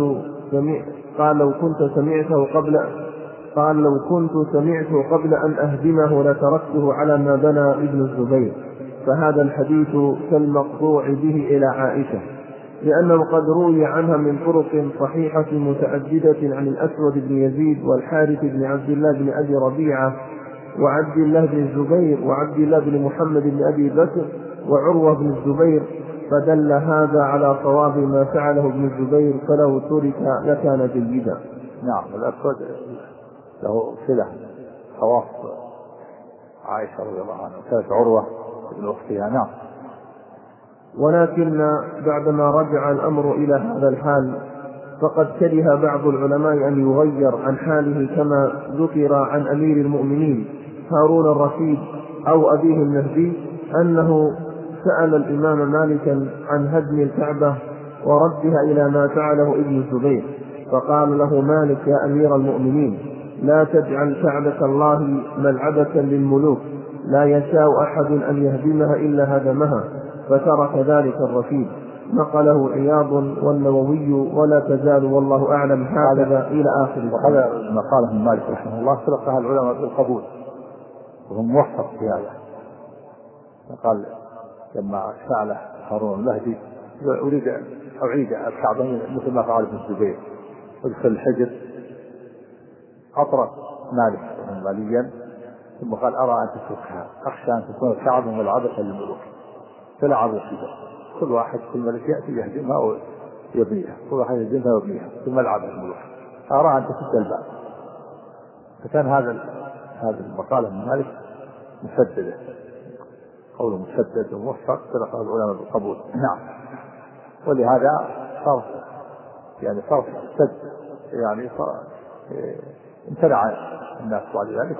كنت سمعته قبل أن أهدمه لتركته على ما بنى ابن الزبير. فهذا الحديث كالمقطوع به إلى عائشة، لأنه قد روي عنها من طرق صحيحة متعددة عن الأسود بن يزيد والحارث بن عبد الله بن أبي ربيعة وعبد الله بن الزبير وعبد الله بن محمد بن أبي بكر وعروة بن الزبير، فدل هذا على صواب ما فعله ابن الزبير، فلو ترك لكان جيدا. نعم. الأسود له صلة خواص عائشة رضي الله عنها، كانت عروة ابن أختها. نعم. ولكن بعدما رجع الأمر إلى هذا الحال فقد كره بعض العلماء أن يغير عن حاله، كما ذكر عن أمير المؤمنين هارون الرشيد أو أبيه المهدي أنه سأل الإمام مالكا عن هدم الكعبة وردها إلى ما فعله ابن الزبير، فقال له مالك: يا أمير المؤمنين، لا تجعل كعبة الله ملعبة للملوك، لا يشاء أحد أن يهدمها إلا هدمها، فترك ذلك الرشيد. نقله عياض والنووي ولا تزال والله أعلم هكذا إلى آخر. وهذا ما قاله مالك رحمه الله سبقها العلماء بالقبول، وهم موفق في هذا. قال لما سأله هارون المهدي: أريد أن أعيد الكعبة مثل ما فعل ابن الزبير وادخل الحجر، أطرق مالك ماليا ثم قال: أرى أن تتركها، أخشى أن تكون الكعبة ملعبة للملوك، فلعبوا فيها، كل واحد في الملك يأتي يهدمها ويبنيها، كل واحد يهدمها ويبنيها ثم لعبها الملوك، أرى أن تسد الباب. فكان هذا المقالة من مالك مسددة، قوله مسدد وموفق، سبقه العلماء بالقبول. نعم. ولهذا صار سد، يعني امتنع الناس بعد ذلك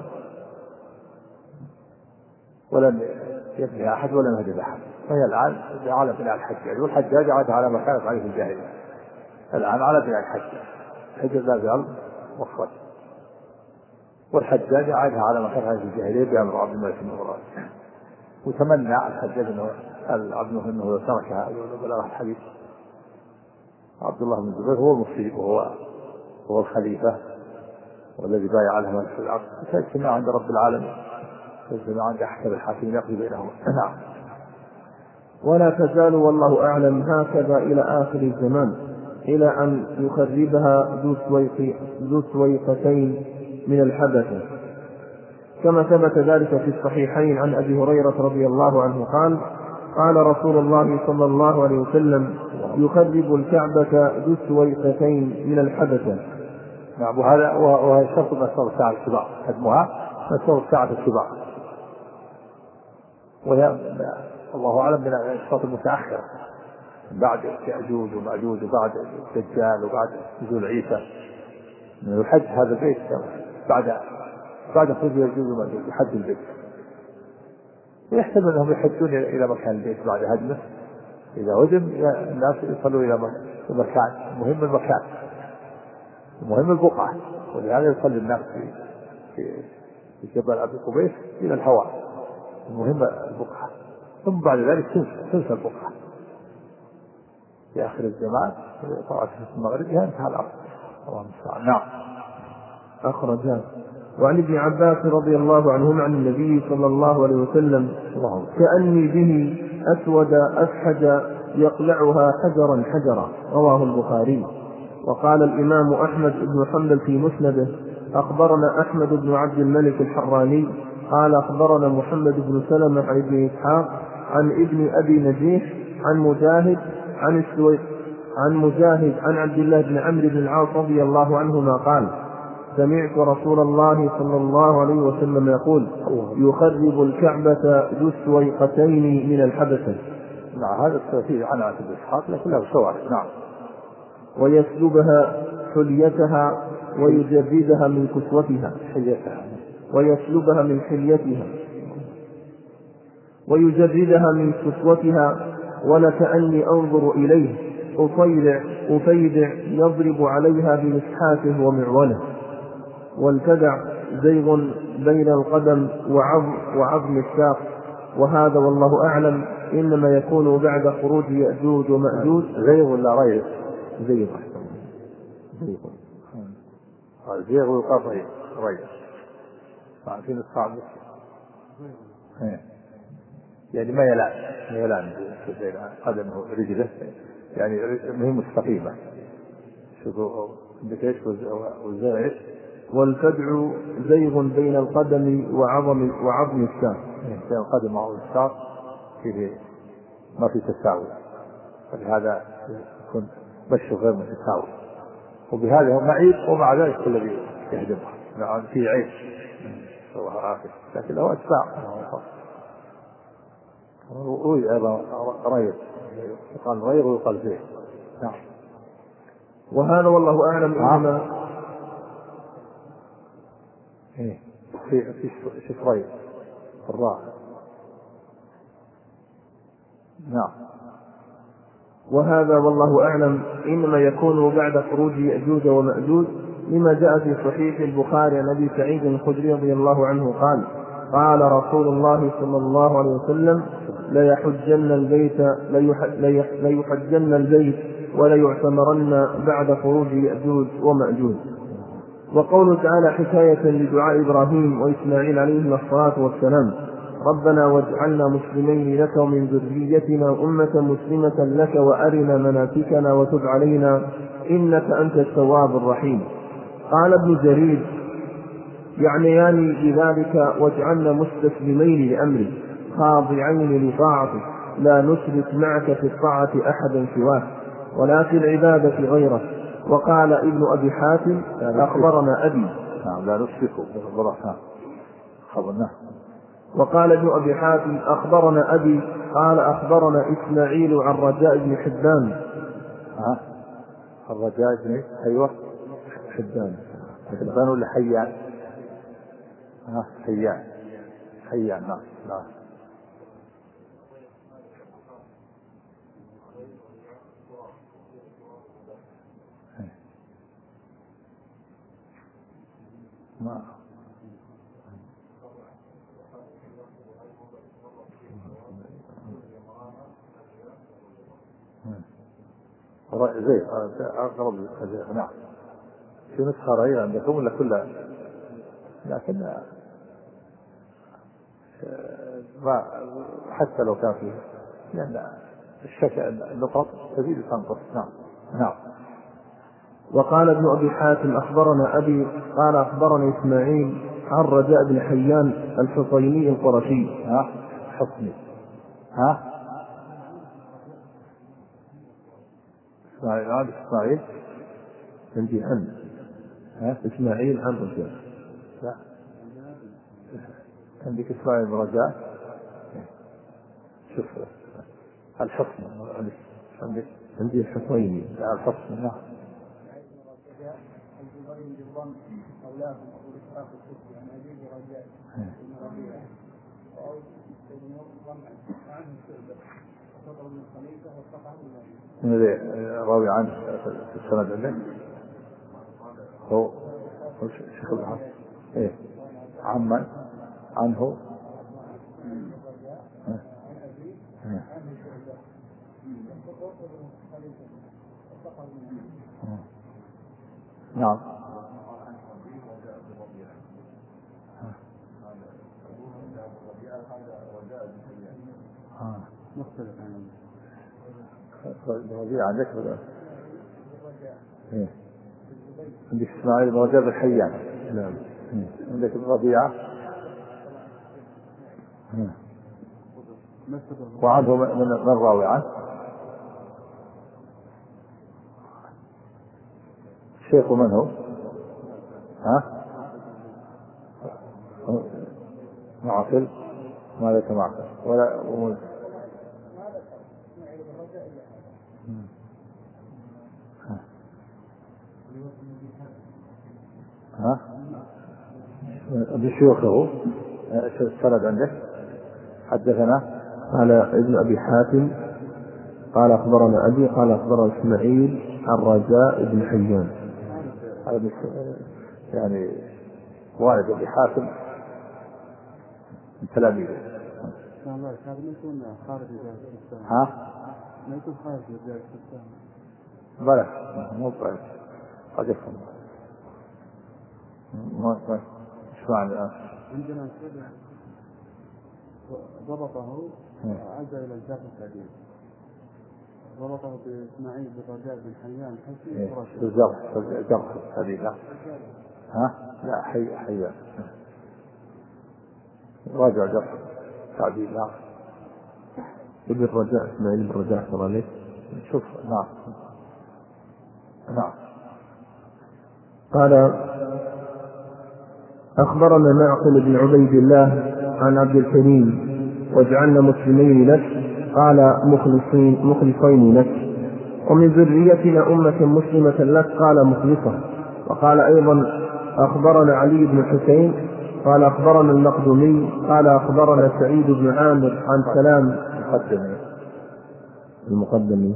ولم يبني أحد ولم يهدم أحد. فهي الآن على بناء الحجاج، والحجاج عاد على ما كانت عليه في الجاهلية. الآن على بناء الحجاج لا زال مخرج، والحجاج عادها على ما كانت عليه في الجاهلية بأمر عبد الملك بن مروان. وتمنى الحجاج أنه لو تركها بلغ الحديث عبد الله بن الزبير هو المصيب وهو الخليفة والذي بايع على من في الأرض، فاجتماع عند رب العالمين، فاجتماع عند أحكم الحاكمين يقضي بينهم. نعم. ولا تزال والله أعلم هكذا إلى آخر الزمان، إلى أن يخربها ذو سويقتين من الحبشة، كما ثبت ذلك في الصحيحين عن أبي هريرة رضي الله عنه قال: قال رسول الله صلى الله عليه وسلم: يخرب الكعبة ذو سويقتين من الحبشة. نعم. وهذا شرط مسار الساعة الكبار، هدمها مسار الساعة الكبار، وهي الله أعلم من الشرط المتأخر بعد يأجوج ومأجوج وبعد الدجال وبعد نزول عيسى. يحج هذا البيت بعد خروج يأجوج ومأجوج، يحج البيت، ويحتمل أنهم يحجون إلى مكان البيت بعد هدمه. إذا هدم الناس يصلوا إلى مكان، مهم المكان، مهم البقعة، ولهذا يصلي الناس في جبل أبي قبيس إلى الهواء، المهم البقعة، ثم بعد ذلك تنسى البقعة في آخر الزمان، طلعت في المغرب انتهى الأرض. الله المستعان. نعم. أخرجاه. وعن ابن عباس رضي الله عنهما عن النبي صلى الله عليه وسلم: كأني به أسود أسحج يقلعها حجرا حجرا. رواه البخاري. وقال الإمام أحمد بن حنبل في مسنده: أخبرنا أحمد بن عبد الملك الحراني قال أخبرنا محمد بن سلمة عن ابن إسحاق عن ابن أبي نجيح عن مجاهد عن عبد الله بن عمرو بن العاص رضي الله عنهما قال: سمعت رسول الله صلى الله عليه وسلم يقول: يخرب الكعبة ذو السويقتين من الحبشة. مع هذا فيه عنعنة الإسحاق لكن له شواهد. نعم. ويسلبها حليتها ويجردها من كسوتها ويسلبها من حليتها ويجردها من كسوتها ولكأني أنظر إليه أفيدع يضرب عليها بمسحاته ومعوله. والكدع زيغ بين القدم وعظم الساق. وهذا والله أعلم إنما يكون بعد خروج يأجوج ومأجوج. زيغ ولا ريغ؟ زيغ ويقال ريغ في نسخة يعني ما يلان قدمه رجله يعني ما هي مستقيمة. شوفوا عندك ايش والزيغ. والكدع زيغ بين القدم وعظم الساق. بين القدم وعظم الساق فيه ما في تساوي ولهذا يكون مشي غير متساوي وبهذا هو معيب ومع ذلك كل الذي يهدمها يعني في عيب الله عافية لكن له أتباع. أيضا ريض يقال ريض ويقال زيغ. نعم. وهذا والله أعلم إنما في شفرين الراء. نعم. وهذا والله أعلم إنما يكون بعد خروج يأجوج ومأجوج لما جاء في صحيح البخاري عن أبي سعيد الخدري رضي الله عنه قال قال رسول الله صلى الله عليه وسلم ليحجن البيت وليعتمرن بعد خروج يأجوج ومأجوج. وقوله تعالى حكاية لدعاء إبراهيم وإسماعيل عليهما الصلاة والسلام ربنا واجعلنا مسلمين لك ومن ذريتنا أمة مسلمة لك وأرنا مناسكنا وتب علينا إنك أنت التواب الرحيم. قال ابن جرير يعنيان بذلك واجعلنا مستسلمين لأمرك خاضعين لطاعتك لا نشرك معك في الطاعة أحدا سواك ولا في العبادة غيرك. وقال ابن أبي حاتم أخبرنا أبي. لا نشرك خبرنا. وقال ابن أبي حاتم أخبرنا أبي قال أخبرنا إسماعيل عن رجاء بن حبان. الرجاء بن أيوة حبان ولا حيان؟ حيان. نعم. زي أقرب زي. نعم. في نسخة رأي عندكم ولا كلها؟ لكن ما حتى لو كان فيه لأن النقط تزيد تنقص. نعم. وقال ابن أبي حاتم أخبرنا أبي قال أخبرنا إسماعيل عن رجاء بن حيان الحصيني القرشي. حصني. إسماعيل عندي عن إسماعيل عن رجاء. لا عندك إسماعيل بن رجاء. شوف الحصن عندي الحصيني. الحصن. نعم. من الذي راوي عنه في السند عندك؟ هو شيخ الحافظ. عمن عنه. نعم. مختلف عن الربيع عندك عندك إسماعيل بن رجاء بن حيان. نعم. عندك الربيعة وعنده من راوي عنه شيخ من هو؟ معقل ما لك معقل ولا بشيوخه السند عندك حدثنا قال ابن أبي حاتم قال أخبرنا أبي قال أخبرنا إسماعيل عن رجاء بن حيان. هذا يعني والد أبي حاتم من تلاميذه. هذا ما يكون خارج الإسلام. ها؟ ما يكون خارج الإسلام. بلى مو بعيد قد يفهم. ايش معنى الآن؟ عندنا كذا ضبطه عزى إلى الجاف التعديل، ضبطه بإسماعيل بالرجاء بن حيان حسي الجرح التعديل. لا ها؟ لا حيان راجع جرح التعديل. لا ابن الرجاء إسماعيل بن الرجاء صلى عليه. شوف. نعم. قال أخبرنا معقل بن عبيد الله عن عبد الكريم واجعلنا مسلمين لك قال مخلصين لك، ومن ذريتنا أمة مسلمة لك قال مخلصة. وقال أيضا أخبرنا علي بن حسين قال أخبرنا المقدمي قال أخبرنا سعيد بن عامر عن سلام المقدمي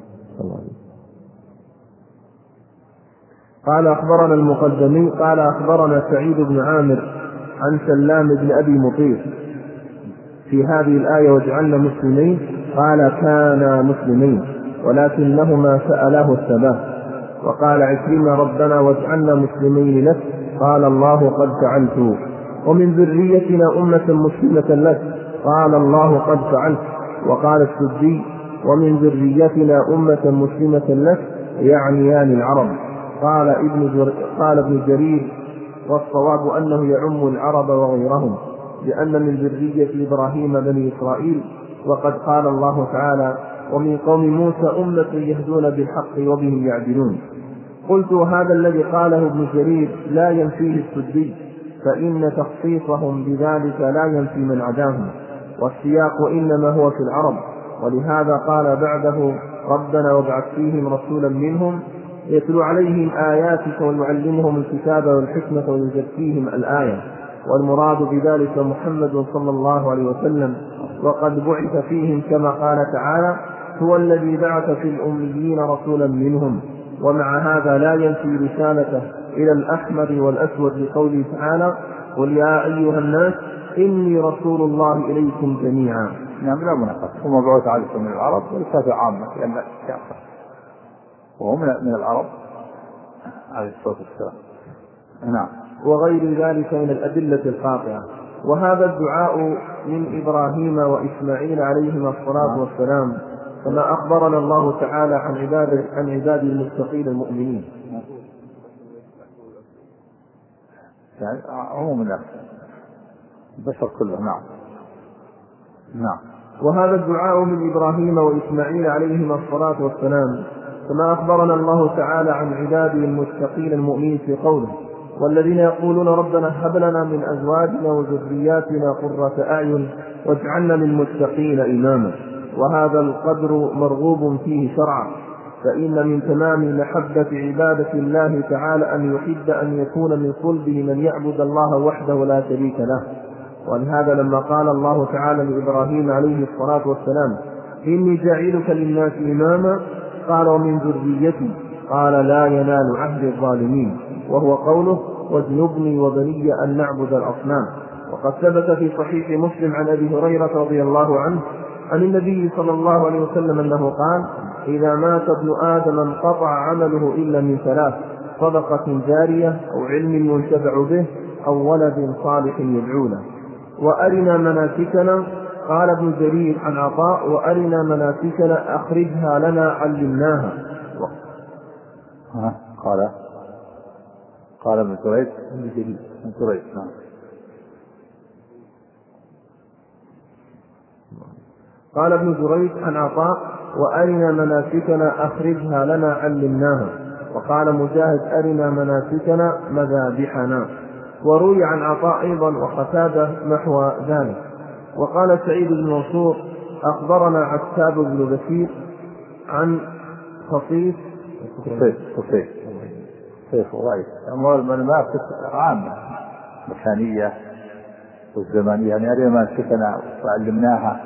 قال أخبرنا المقدمي قال أخبرنا سعيد بن عامر عن سلام بن أبي مطير في هذه الآية واجعلنا مسلمين قال كانا مسلمين ولكنهما سألاه الثبات. وقال عكرمة ربنا واجعلنا مسلمين لك قال الله قد فعلت. ومن ذريتنا أمة مسلمة لك قال الله قد فعلت. وقال السدي ومن ذريتنا أمة مسلمة لك يعنيان العرب. قال ابن جرير والصواب أنه يعم العرب وغيرهم لأن من ذرية إبراهيم بني إسرائيل. وقد قال الله تعالى ومن قوم موسى أمة يهدون بالحق وبهم يعدلون. قلت هذا الذي قاله ابن جرير لا ينفيه السدي، فإن تخصيصهم بذلك لا ينفي من عداهم، والسياق إنما هو في العرب. ولهذا قال بعده ربنا وابعث فيهم رسولا منهم يتلو عليهم آياتك ويعلمهم الكتاب والحكمة ويزكيهم الآية، والمراد بذلك محمد صلى الله عليه وسلم. وقد بعث فيهم كما قال تعالى هو الذي بعث في الأميين رسولا منهم. ومع هذا لا ينفي رسالته إلى الأحمر والأسود لقوله تعالى قل يا أيها الناس إني رسول الله إليكم جميعا. نعم لا مناقضة. ثم بعث عليكم من العرب ورسالة عامة لأن وهم من العرب عليه الصلاة والسلام. نعم. وغير ذلك من الأدلة القاطعة. وهذا الدعاء من إبراهيم وإسماعيل عليهما الصلاة والسلام كما أخبرنا الله تعالى عن عباد المتقين المؤمنين. يعني عموم الناس البشر كلهم. نعم. وهذا الدعاء من إبراهيم وإسماعيل عليهما الصلاة والسلام كما أخبرنا الله تعالى عن عباده المتقين المؤمنين في قوله والذين يقولون ربنا هب لنا من أزواجنا وذرياتنا قرة أعين واجعلنا للمتقين إماما. وهذا القدر مرغوب فيه شرعا، فإن من تمام محبة عبادة الله تعالى أن يحب أن يكون من صلبه من يعبد الله وحده لا شريك له. ولهذا لما قال الله تعالى لإبراهيم عليه الصلاة والسلام إني جاعلك للناس إماما قال ومن ذريتي قال لا ينال عهد الظالمين، وهو قوله واجنبني وبني أن نعبد الأصنام. وقد ثبت في صحيح مسلم عن أبي هريرة رضي الله عنه عن النبي صلى الله عليه وسلم أنه قال إذا مات ابن آدم انقطع عمله إلا من ثلاث صدقة جارية أو علم ينتفع به أو ولد صالح يدعو له. وأرنا مناسكنا قال ابن جرير عن عطاء وأرنا مناسكنا أخرجها لنا علمناها. قال ابن جرير نعم. قال ابن جريج عن عطاء وأرنا مناسكنا أخرجها لنا علمناها. وقال مجاهد أرنا مناسكنا مذابحنا. وروي عن عطاء أيضا وقتادة نحو ذلك. وقال سعيد بن منصور أخبرنا عتاب بن بشير عن خصيص رئيس أموال المناسك عامة المكانية والزمانية، يعني أرنا مناسكنا وعلمناها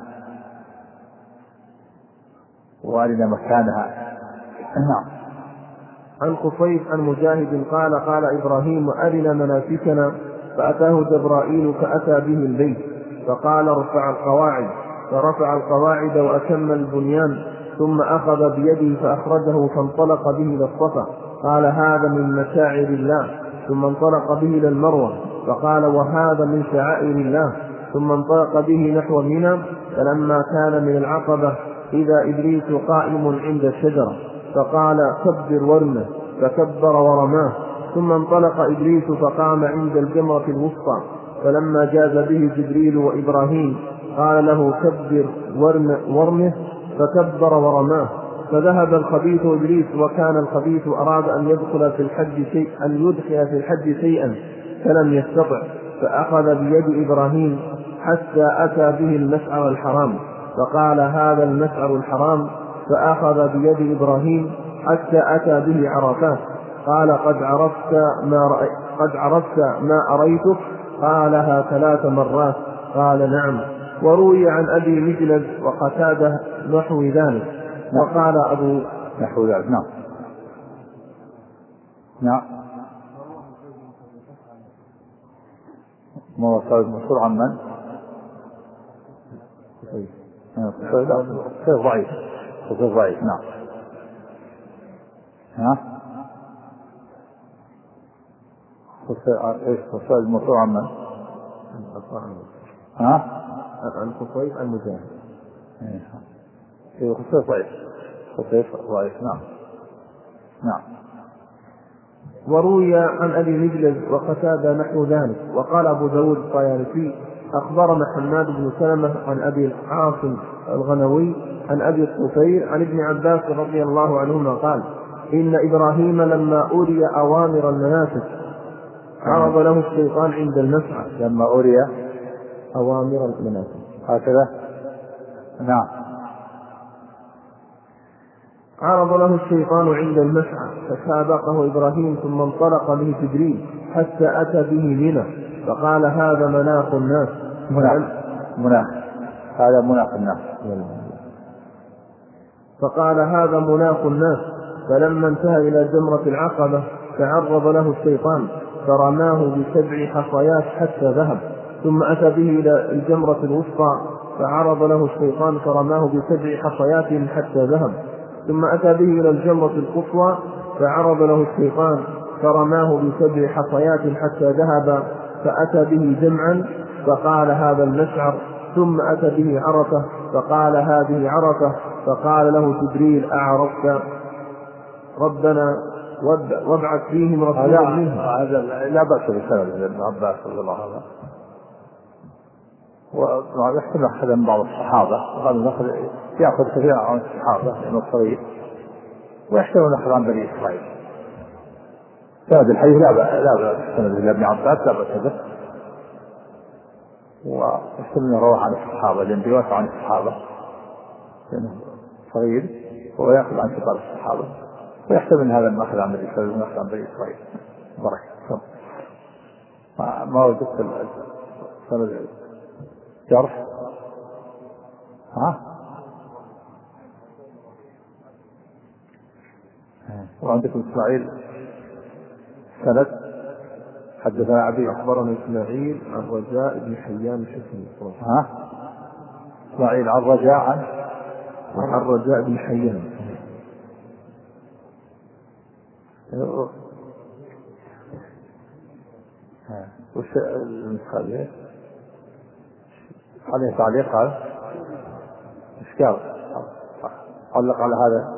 وأرنا مكانها. نعم. عن خصيف عن مجاهد قال قال إبراهيم أرنا مناسكنا، فأتاه جبرائيل فأتى به البيت فقال ارفع القواعد، فرفع القواعد وأتم البنيان، ثم أخذ بيده فأخرجه فانطلق به إلى الصفا، قال هذا من مشاعر الله، ثم انطلق به إلى المروة فقال وهذا من شعائر الله، ثم انطلق به نحو منى، فلما كان من العقبة إذا إبليس قائم عند الشجرة فقال كبر ورمه، فكبر ورماه، ثم انطلق إبليس فقام عند الجمرة الوسطى، فلما جاز به جبريل وإبراهيم قال له كبر ورمه، فكبر ورماه، فذهب الخبيث إبليس، وكان الخبيث أراد أن يدخل في الحج شيئا فلم يستطع، فأخذ بيد إبراهيم حتى أتى به المشعر الحرام فقال هذا المشعر الحرام، فأخذ بيد إبراهيم حتى أتى به عرفات، قال قد عرفت ما أريتك، قالها 3 مرات، قال نعم. وروي عن أبي مجلد وقتاده نحو ذلك، وقال أبو نحو ذلك. نعم. نعم. ما وصل مشهور عن من؟ خصيف ضعيف. خصيف ضعيف. نعم. ها؟ خصيف المشهور عن من؟ ها؟ عن خصيف عن مجاهد. خصيف ضعيف. خصيف ضعيف. نعم. نعم. وروي عن أبي مجلد وقتادة نحو ذلك. وقال أبو داود الطيالسي أخبرنا حماد بن سلمة عن أبي العاصم الغنوي عن أبي الطفيل عن ابن عباس رضي الله عنهما قال إن إبراهيم لما أري أوامر المناسك عرض له الشيطان عند المسعى. لما أري أوامر المناسك هكذا. نعم. عرض له الشيطان عند المسعى فسابقه إبراهيم، ثم انطلق به جبريل حتى أتى به منى، فقال هذا مناخ الناس. مناخ. هذا مناخ الناس. فقال هذا مناخ الناس. فلما انتهى إلى جمرة العقبة تعرض له الشيطان فرماه ب7 حصيات حتى ذهب، ثم أتى به إلى الجمرة الوسطى فعرض له الشيطان فرماه ب7 حصيات حتى ذهب، ثم أتى به إلى الجمرة القصوى فعرض له الشيطان فرماه ب7 حصيات حتى ذهب، فأتى به جمعا فقال هذا المشعر، ثم أتى به عرفة فقال هذه عرفة، فقال له جبريل أعرفت ربنا وابعث فيهم رسولا منهم. هذا لا بأس بسبب ابن عباس رضي الله عنه، ويحتمل أخذ من بعض الصحابة، يأخذ كثيرا عن الصحابة لأنه صغير، ويحتمل أخذ عن بني إسرائيل. هذا الحديث لا بأس إلى ابن عباس لا بأس به، ويحتمل أن رواه عن الصحابة لأن بيوافق عن الصحابة لأنه صغير، ويأخذ عن كبار الصحابة، ويحتمل هذا المأخذ عن بني إسرائيل ويأخذ عن بني إسرائيل. بركة. ما وجدت سند جرح. وعندكم إسماعيل سند حدثنا عبي. أخبرنا إسماعيل عن رجاء بن حيان الحسني. إسماعيل عن رجاء عن رجاء بن حيان. وش المسخة عليه تعليق؟ هذا إشكال علق على هذا.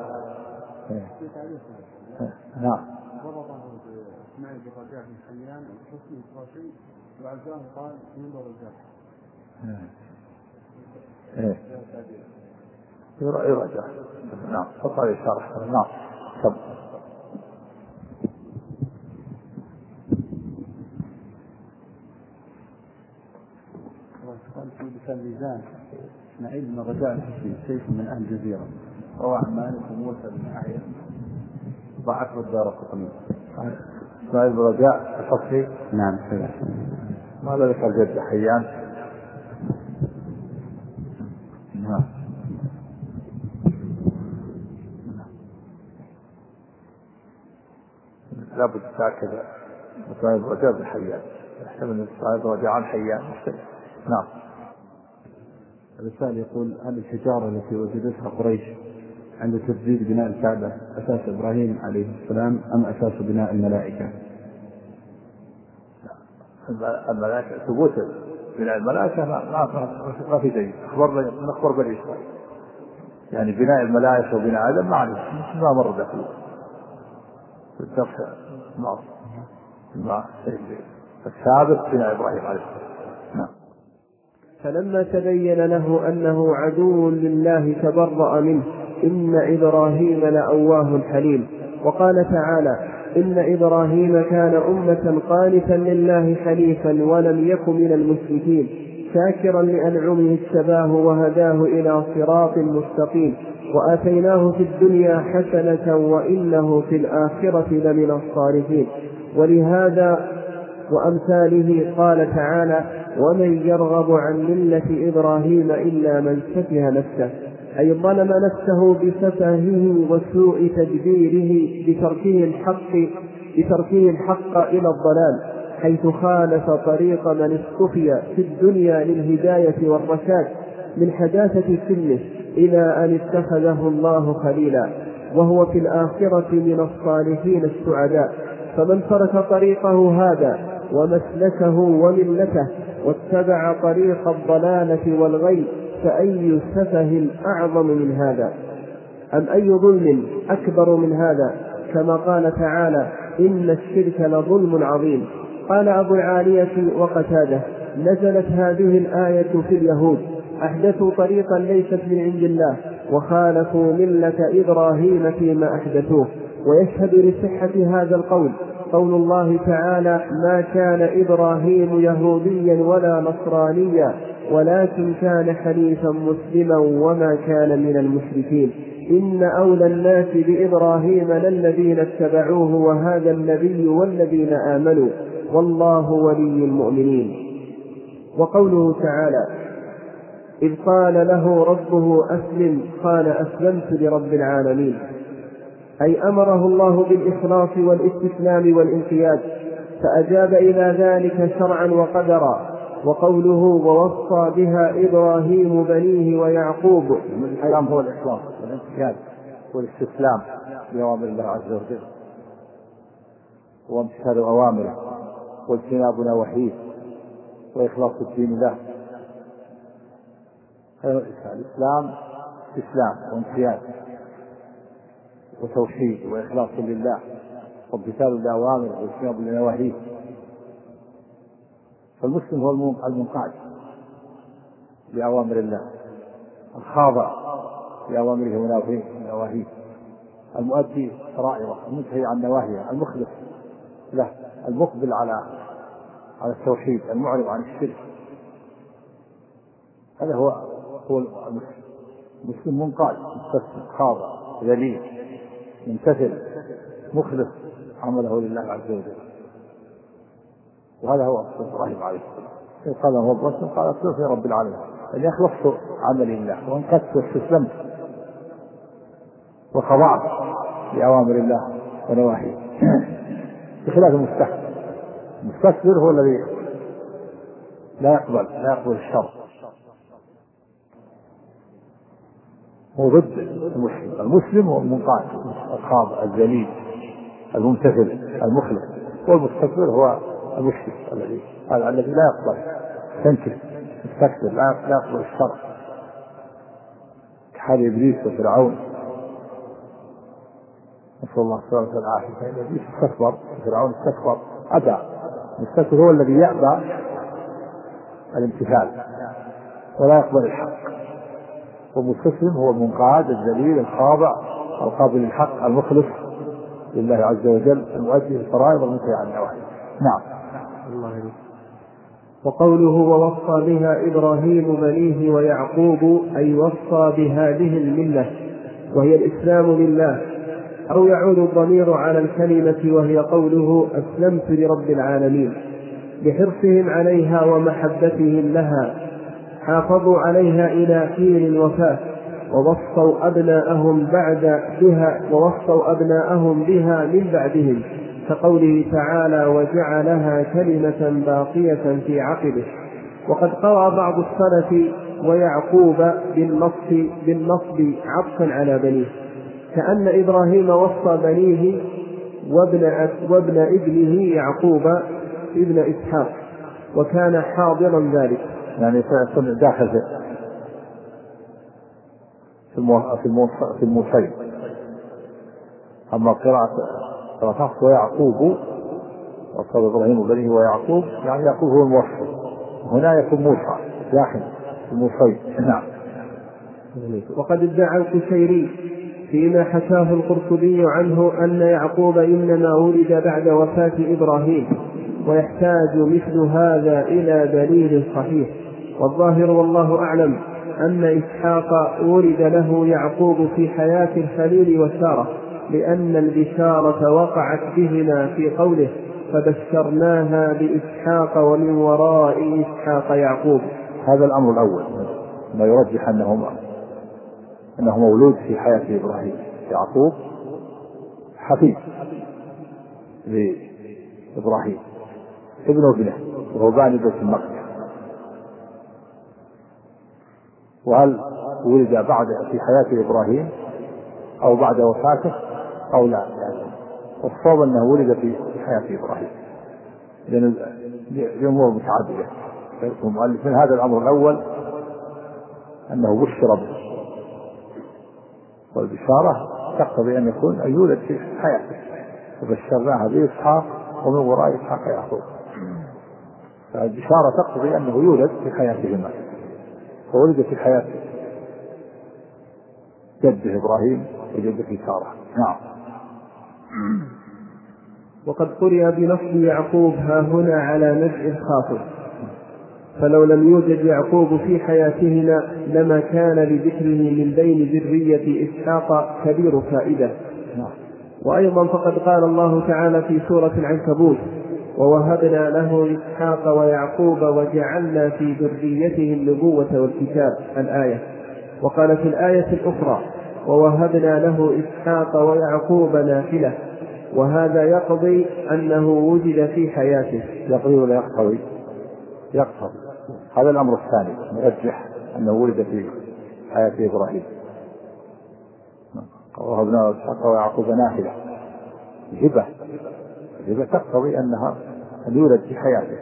نعم. ضبطه إسماعيل برجاء بن حيان الحسني القرشي وعزاه قال ينظر الجرح. يرجع. نعم. حط عليه شرح. نعم. قال في لسان الميزان إسماعيل بن رجاء الحسني سيف من أهل الجزيرة، روى عن مالك وموسى بن أعين، ضعف الدارقطني. إسماعيل بن رجاء الحصري. نعم. ماذا ذكر جد حيان؟ نعم. لابد تأكد إسماعيل بن رجاء بالحيان، يحتمل إسماعيل بن رجاء عن حيان. نعم. الرسالة يقول: هل الحجارة التي وجدتها قريش عند تجديد بناء الكعبة أساس إبراهيم عليه السلام أم أساس بناء الملائكة؟ الملائكة ثبوت بناء الملائكة ما في دليل. من أخبار بني إسرائيل يعني بناء الملائكة وبناء آدم ما مر دخل الدفع مع الثابت بناء إبراهيم عليه السلام. نعم. فلما تبين له أنه عدو لله تبرأ منه. إن إبراهيم لأواه حليم. وقال تعالى: إن إبراهيم كان أمة قانتا لله حنيفا ولم يك من المشركين شاكرا لأنعمه اجتباه وهداه إلى صراط مستقيم وآتيناه في الدنيا حسنة وإنه في الآخرة لمن الصالحين. ولهذا وأمثاله قال تعالى: ومن يرغب عن ملة إبراهيم إلا من سفه نفسه، أي ظلم نفسه بسفهه وسوء تدبيره بتركه الحق إلى الضلال، حيث خالف طريق من اصطفي في الدنيا للهداية والرشاد من حداثة سنه إلى أن اتخذه الله خليلا، وهو في الآخرة من الصالحين السعداء. فمن ترك طريقه هذا ومسلكه وملته واتبع طريق الضلالة والغي فأي سفه أعظم من هذا؟ أم أي ظلم أكبر من هذا؟ كما قال تعالى: إن الشرك لظلم عظيم. قال أبو العالية وقتاده: نزلت هذه الآية في اليهود، أحدثوا طريقا ليست من عند الله وخالفوا ملة إبراهيم فيما أحدثوه. ويشهد لصحة هذا القول قول الله تعالى: ما كان إبراهيم يهوديا ولا نصرانيا ولكن كان حنيفا مسلما وما كان من المشركين. إن أولى الناس بإبراهيم للذين اتبعوه وهذا النبي والذين آمنوا والله ولي المؤمنين. وقوله تعالى: إذ قال له ربه أسلم قال أسلمت لرب العالمين، أي أمره الله بالإخلاص والاستسلام والانقياد فأجاب إلى ذلك شرعا وقدرا. وقوله: ووصى بها إبراهيم بنيه ويعقوب، الإسلام هو الإخلاص والانقياد والاستسلام لأوامر الله عز وجل وامتثال أوامره واجتناب نواهيه وإخلاص الدين له. الإسلام استسلام وانقياد وتوحيد وإخلاص لله وامتثال لأوامره واجتناب لنواهيه. فالمسلم هو المنقاد لأوامر الله، الخاضع لأوامره ونواهيه، المؤدي فرائضه، المنتهي عن نواهيه، المخلص له، المقبل على التوحيد، المعرض عن الشرك. هذا هو المسلم منقاد، مستسلم، خاضع، ذليل، ممتثل، مخلص عمله لله عز وجل. وهذا هو أصل إبراهيم عليه السلام. قال هو الرسول قال أصلت يا رب العالمين، أن أخلصت عملي لله وانقدت واستسلمت وخضعت لأوامر الله ونواهيه، بخلاف المستكبر. المستكبر هو الذي لا يقبل الشر، هو ضد المسلم. المسلم هو المنقاد الخاضع الذليل الممتثل المخلص، والمستكبر هو المشرك الذي لا يقبل، ينكر، يستكبر، لا يقبل الشر، كحال إبليس وفرعون، نسأل الله السلامة والعافية. إبليس استكبر، فرعون استكبر، أبى. المستكبر هو الذي يأبى الامتثال ولا يقبل الحق، والمستسلم هو المنقاد الذليل الخاضع القابل للحق المخلص لله عز وجل المؤدي الفرائض والمنتهي عن النواهي. نعم. وقوله: ووصى بها إبراهيم بنيه ويعقوب، أي وصى بهذه الملة وهي الإسلام لله، أو يعود الضمير على الكلمة وهي قوله أسلمت لرب العالمين، بحرصهم عليها ومحبتهم لها، حافظوا عليها إلى حين الوفاة، ووصوا أبناءهم بها من بعدهم، كقوله تعالى وجعلها كلمة باقية في عقبه. وقد قرأ بعض السلف ويعقوب بالنصب عطفا على بنيه، كأن إبراهيم وصى بنيه وابن ابنه يعقوب ابن إسحاق، وكان حاضرا ذلك. يعني سيكون داخل في الموصل. أما قراءة حفص ويعقوب، وصى إبراهيم وبنيه ويعقوب، يعني يعقوب هو الموصل، هنا يكون موسى داخل في الموصل. نعم. وقد ادعى القشيري فيما حكاه القرطبي عنه أن يعقوب إنما ولد بعد وفاة إبراهيم، ويحتاج مثل هذا إلى دليل صحيح. والظاهر والله أعلم أن إسحاق ولد له يعقوب في حياة الخليل وسارة، لأن البشارة وقعت بهما في قوله فبشرناها بإسحاق ومن وراء إسحاق يعقوب. هذا الأمر الأول ما يرجح أنه مولود في حياة إبراهيم. يعقوب حفيد لإبراهيم ابنه وهو باني بيت المقدس. وهل ولد بعد في حياة إبراهيم أو بعد وفاته أو لا؟ الصواب أنه ولد في حياة إبراهيم، لأن الأمور متعددة. المؤلف من هذا الأمر الأول أنه بشر به، والبشارة تقتضي أن يولد في حياته، فبشرناها بإسحاق ومن وراء إسحاق يعقوب. فالبشارة تقتضي أنه يولد في حياتهما، فولد في حياة جده إبراهيم وجده سارة. نعم. وقد قرئ بنصب يعقوب ها هنا على نزع الخاطب، فلو لم يوجد يعقوب في حياتهما لما كان لذكره من بين ذرية إسحاق كبير فائدة. وأيضا فقد قال الله تعالى في سورة العنكبوت ووهبنا له إسحاق ويعقوب وجعلنا في ذريته النبوة والكتاب الآية. وقال في الآية الأخرى ووهبنا له إسحاق ويعقوب نافلة، وهذا يقضي أنه وجد في حياته. يقضي ولا يقتضي؟ يقتضي. هذا الأمر الثاني نرجح أنه ولد في حياة إبراهيم. ووهبنا له إسحاق ويعقوب نافلة، هبة تقتضي أن يولد في حياته.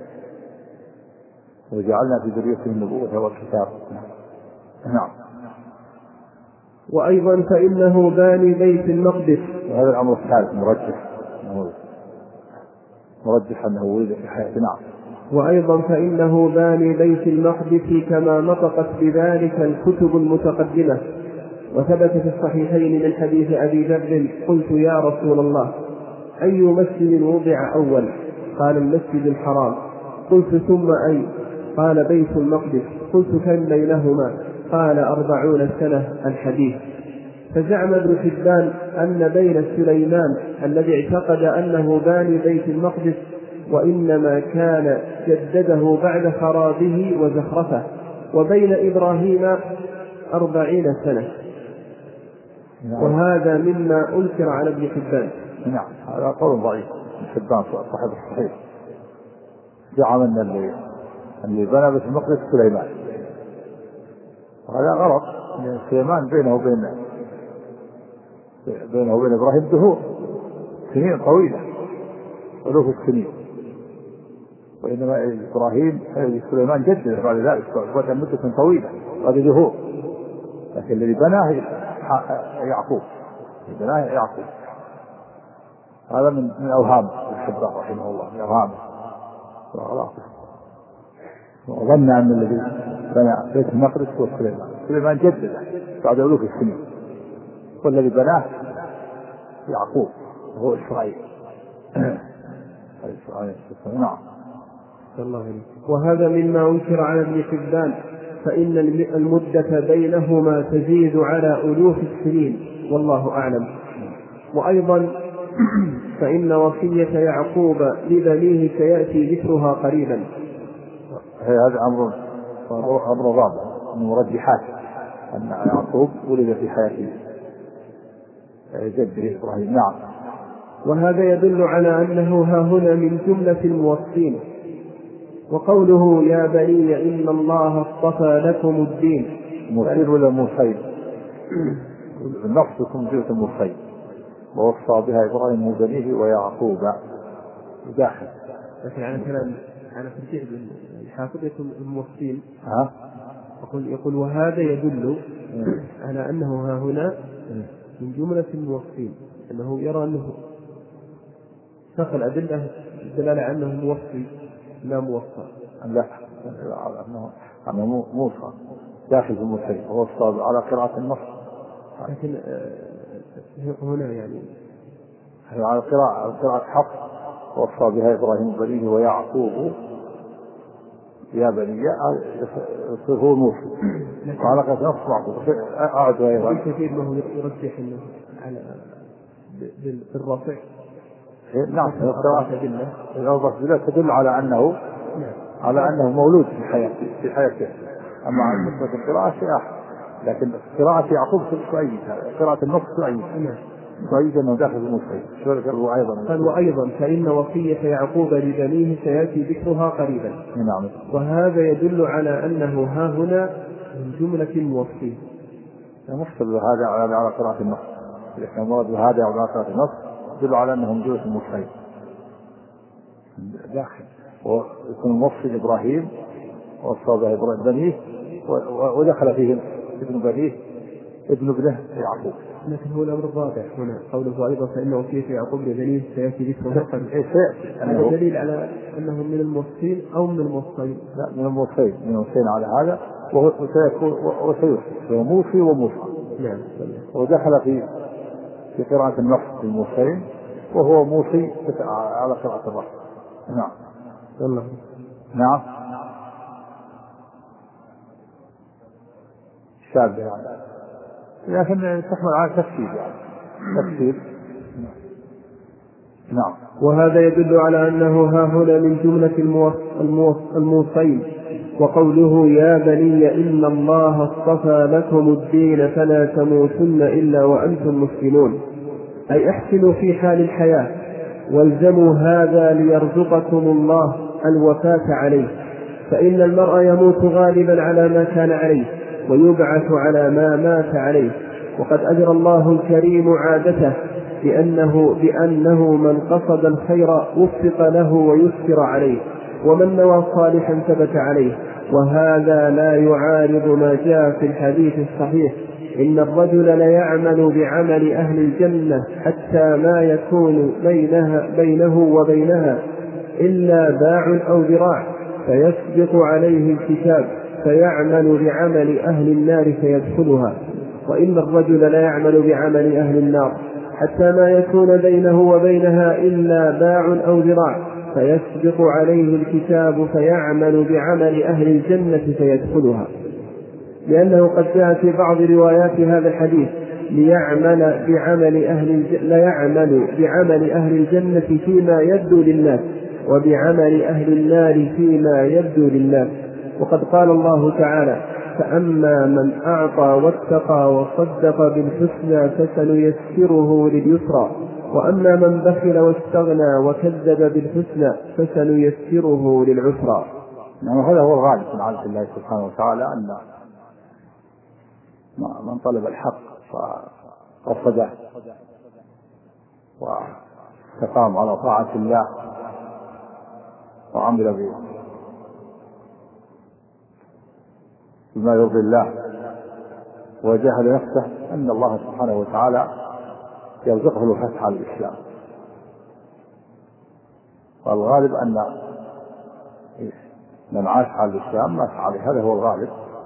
وجعلنا في ذريته النبوة والكتاب. نعم. وأيضا فإنه باني بيت المقدس. وهذا الأمر الثالث مرجح أنه ولد في حياته. نعم. وأيضا فإنه باني بيت المقدس كما نطقت بذلك الكتب المتقدمة. وثبت في الصحيحين من حديث أبي ذر قلت يا رسول الله أي مسجد وضع أول؟ قال المسجد الحرام. قلت ثم أي؟ قال بيت المقدس. قلت كم بينهما؟ قال 40 سنة الحديث. فزعم ابن حبان أن بين سليمان الذي اعتقد أنه باني بيت المقدس وإنما كان جدده بعد خرابه وزخرفه، وبين إبراهيم 40 سنة. وهذا مما أنكر على ابن حبان. نعم. هذا قول ضعيف. ابن حبان صاحب الصحيح زعم أن اللي بنى بيت المقدس سليمان، وهذا غلط. سليمان بينه وبين إبراهيم دهور سنين طويلة، ألوف السنين، وإنما إبراهيم سليمان جدد بعد ذلك بعد مدة طويلة بعد دهور، لكن الذي بناه يعقوب. هذا من أوهام الحبان رحمه الله، من أوهامه وأغلاطه. وظن أن الذي بنى بيت المقدس هو سليمان جدده بعد ألوف السنين، والذي بناه يعقوب وهو إسرائيل. نعم. وهذا مما أنكر على ابن حبان، فإن المدة بينهما تزيد على ألوف السنين، والله أعلم. وأيضا فإن وصية يعقوب لبنيه سيأتي ذكرها قريبا. هذا أمر رابع من مرجحات أن يعقوب ولد في حياة جده إبراهيم. نعم. وهذا يدل على أنه ها هنا من جملة الموصين. وقوله يا بني إن الله اصطفى لكم الدين، موصين ولا موصين؟ النص يكون جزء موصين، ووصى بها إبراهيم وبنيه ويعقوب داخل. لكن على كلام على ترجيح الحافظ يكون الموصين. يقول وهذا يدل على أنه ها هنا من جملة الموصين، أنه يرى أنه ساق الأدلة الدلالة على أنه موصي لا موصى. لا، أنه موصى داخل في الموصي ووصى على قراءة النص. لكن هنا يعني على قراءة حفص ووصى بها إبراهيم وبنيه ويعقوب يا بني هو موصي وعلى قراءة نص معقوب. أعد أيضا كثير ما يرجح أنه على بالرفع. نعم، القراءة بالله تدل على أنه مولود في حياته. أما عن نسبة القراءة شيء آخر، لكن قراءة يعقوب تؤيد هذا، قراءة النص تؤيد أنه داخل الموصي. قال وأيضا فإن وصية يعقوب لبنيه سيأتي ذكرها قريبا. نعم. وهذا يدل على أنه ها هنا من جملة الموصين. مختلف هذا على قراءة النص، لكن مراد هذا على قراءة النص يدل على أنه من جملة الموصين داخل. ويكون الموصي إبراهيم ووصى بها إبراهيم بنيه ودخل فيه ابن بنيه ابن ابنه يعقوب. لكن هو الأمر الرابع هنا قوله أيضا فإن وصية يعقوب لبنيه سيأتي ذكرها قريبا. هذا دليل على أنه من الموصين أو من الموصين؟ لا، من الموصين على هذا، وهو سيكون موصي وموصى. نعم. ودخل في قراءة النص في الموصين وهو موصي على قراءة النص. نعم. الله. نعم. شاذ يعني، لكن تحمل على تفسير. نعم. وهذا يدل على أنه ها هنا من جملة الموصين. وقوله يا بني إن الله اصطفى لكم الدين فلا تموتن إلا وأنتم مسلمون، أي احسنوا في حال الحياة والزموا هذا ليرزقكم الله الوفاة عليه، فإن المرء يموت غالبا على ما كان عليه ويبعث على ما مات عليه. وقد أجرى الله الكريم عادته بأنه من قصد الخير وفق له ويسر عليه، ومن نوى صالحا ثبت عليه. وهذا لا يعارض ما جاء في الحديث الصحيح إن الرجل ليعمل بعمل أهل الجنة حتى ما يكون بينه وبينها إلا باع أو ذراع فيسبق عليه الكتاب فيعمل بعمل أهل النار فيدخلها، وإن الرجل لا يعمل بعمل أهل النار حتى ما يكون بينه وبينها إلا باع أو ذراع فيسبق عليه الكتاب فيعمل بعمل أهل الجنة فيدخلها. لأنه قد جاء في بعض روايات هذا الحديث ليعمل بعمل أهل الجنة فيما يبدو للناس وبعمل أهل النار فيما يبدو للناس. وقد قال الله تعالى فأما من أعطى واتقى وصدق بالحسنى فسنيسره لليسرى وأما من بخل واستغنى وكذب بالحسنى فسنيسره للعسرى. هذا هو الغالب من عادة الله سبحانه وتعالى أن من طلب الحق فقصده واستقام على طاعة الله وعمل بما يرضي الله وجاهد نفسه أن الله سبحانه وتعالى يرزقه الفتح على الإسلام. والغالب أن من عاش على الإسلام مات عليه، هذا هو الغالب.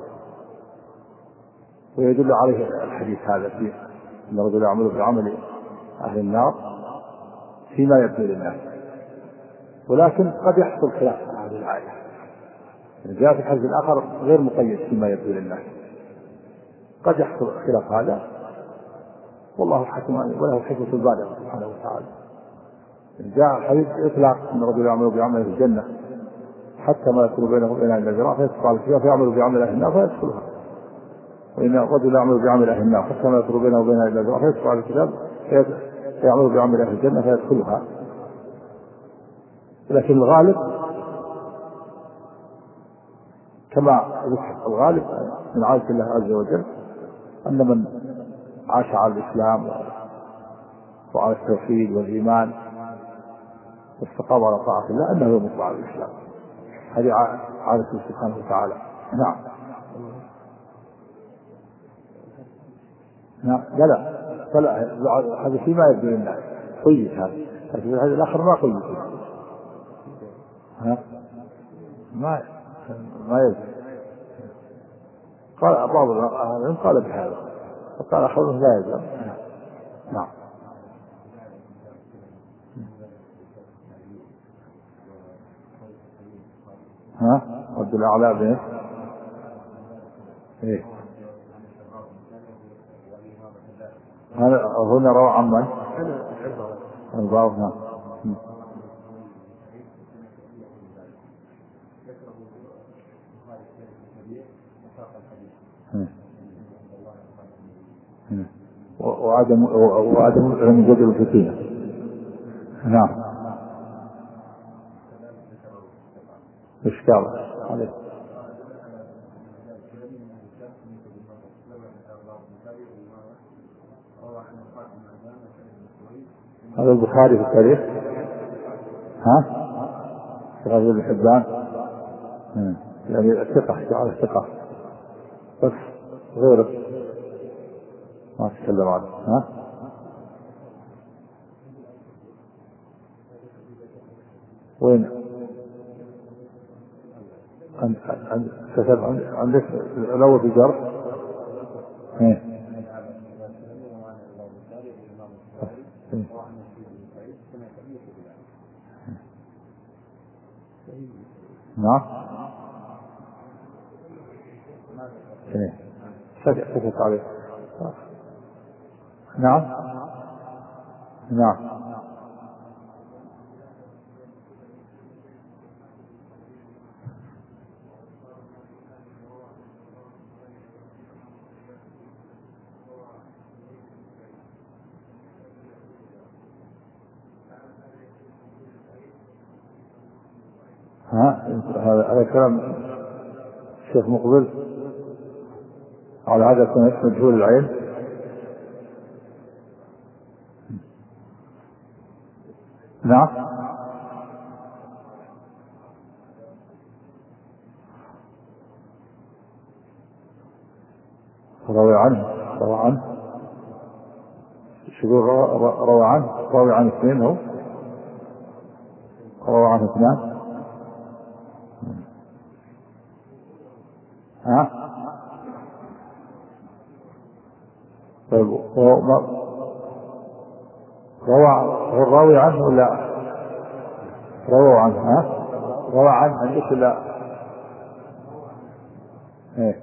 ويدل عليه الحديث هذا فيه أن الرجل يعمل بعمل أهل النار فيما يبدو للناس. ولكن قد يحصل خلاف هذه الآية، جاء في الحديث الآخر غير مقيد فيما يبدو للناس، قد يحصل خلاف هذا والله حكم وله حكمة البالغة سبحانه وتعالى. جاء حديث إطلاق أن الرجل يعمل بعمله في الجنة حتى ما يكون بينه وبينها إلا ذراع فيسقط الكتاب فيعمل بعمل أهل النار فيدخلها، وإن الرجل يعمل بعمل أهل النار حتى ما يكون بينه وبينها إلا ذراع فيسقط الكتاب فيعمل بعمل أهل الجنة فيدخلها. لكن الغالب كما ذكر الغالب من عادة الله عز وجل أن من عاش على الإسلام وعلى التوحيد والإيمان واستقام على طاعة الله أنه يموت على الإسلام. هذه عادته سبحانه وتعالى. نعم. لا هذا شيء ما يبدو للناس قيد، هذا الآخر ما قيد. ما يبدو. قال بعض العلماء قال بهذا وقال آخرون لا يلزم. نعم. رد الأعلى به إيه؟ هنا روى عن من؟ وعدم لم يجد الفتية. نعم. إشكال عليه. هذا البخاري في التاريخ في غزوة الحبان يعني الثقة على الثقة بس غيره ما تكلم عنه. وين عندك الأول في جرح نعم سكت عليه. نعم هذا كلام الشيخ مقبل على هذا يكون مجهول العين. نعم روى عنه شو روى عن اثنين هو روى عن اثنان. طيب هو الراوي عنه ولا روى عنه؟ روى عنه عندك ولا ايه؟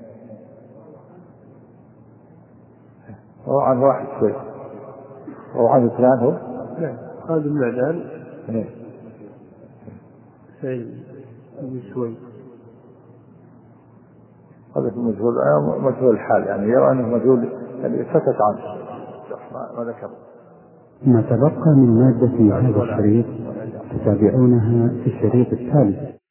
روى عن واحد شوي، روى عن اثنان هو. لا هذا المعدان سعيد شوي. هذا مجهول الحال يعني يرى أنه مجهول يعني فتت عنه ما ذكر. ما تبقى من مادة هذا الشريط تتابعونها في الشريط التالي.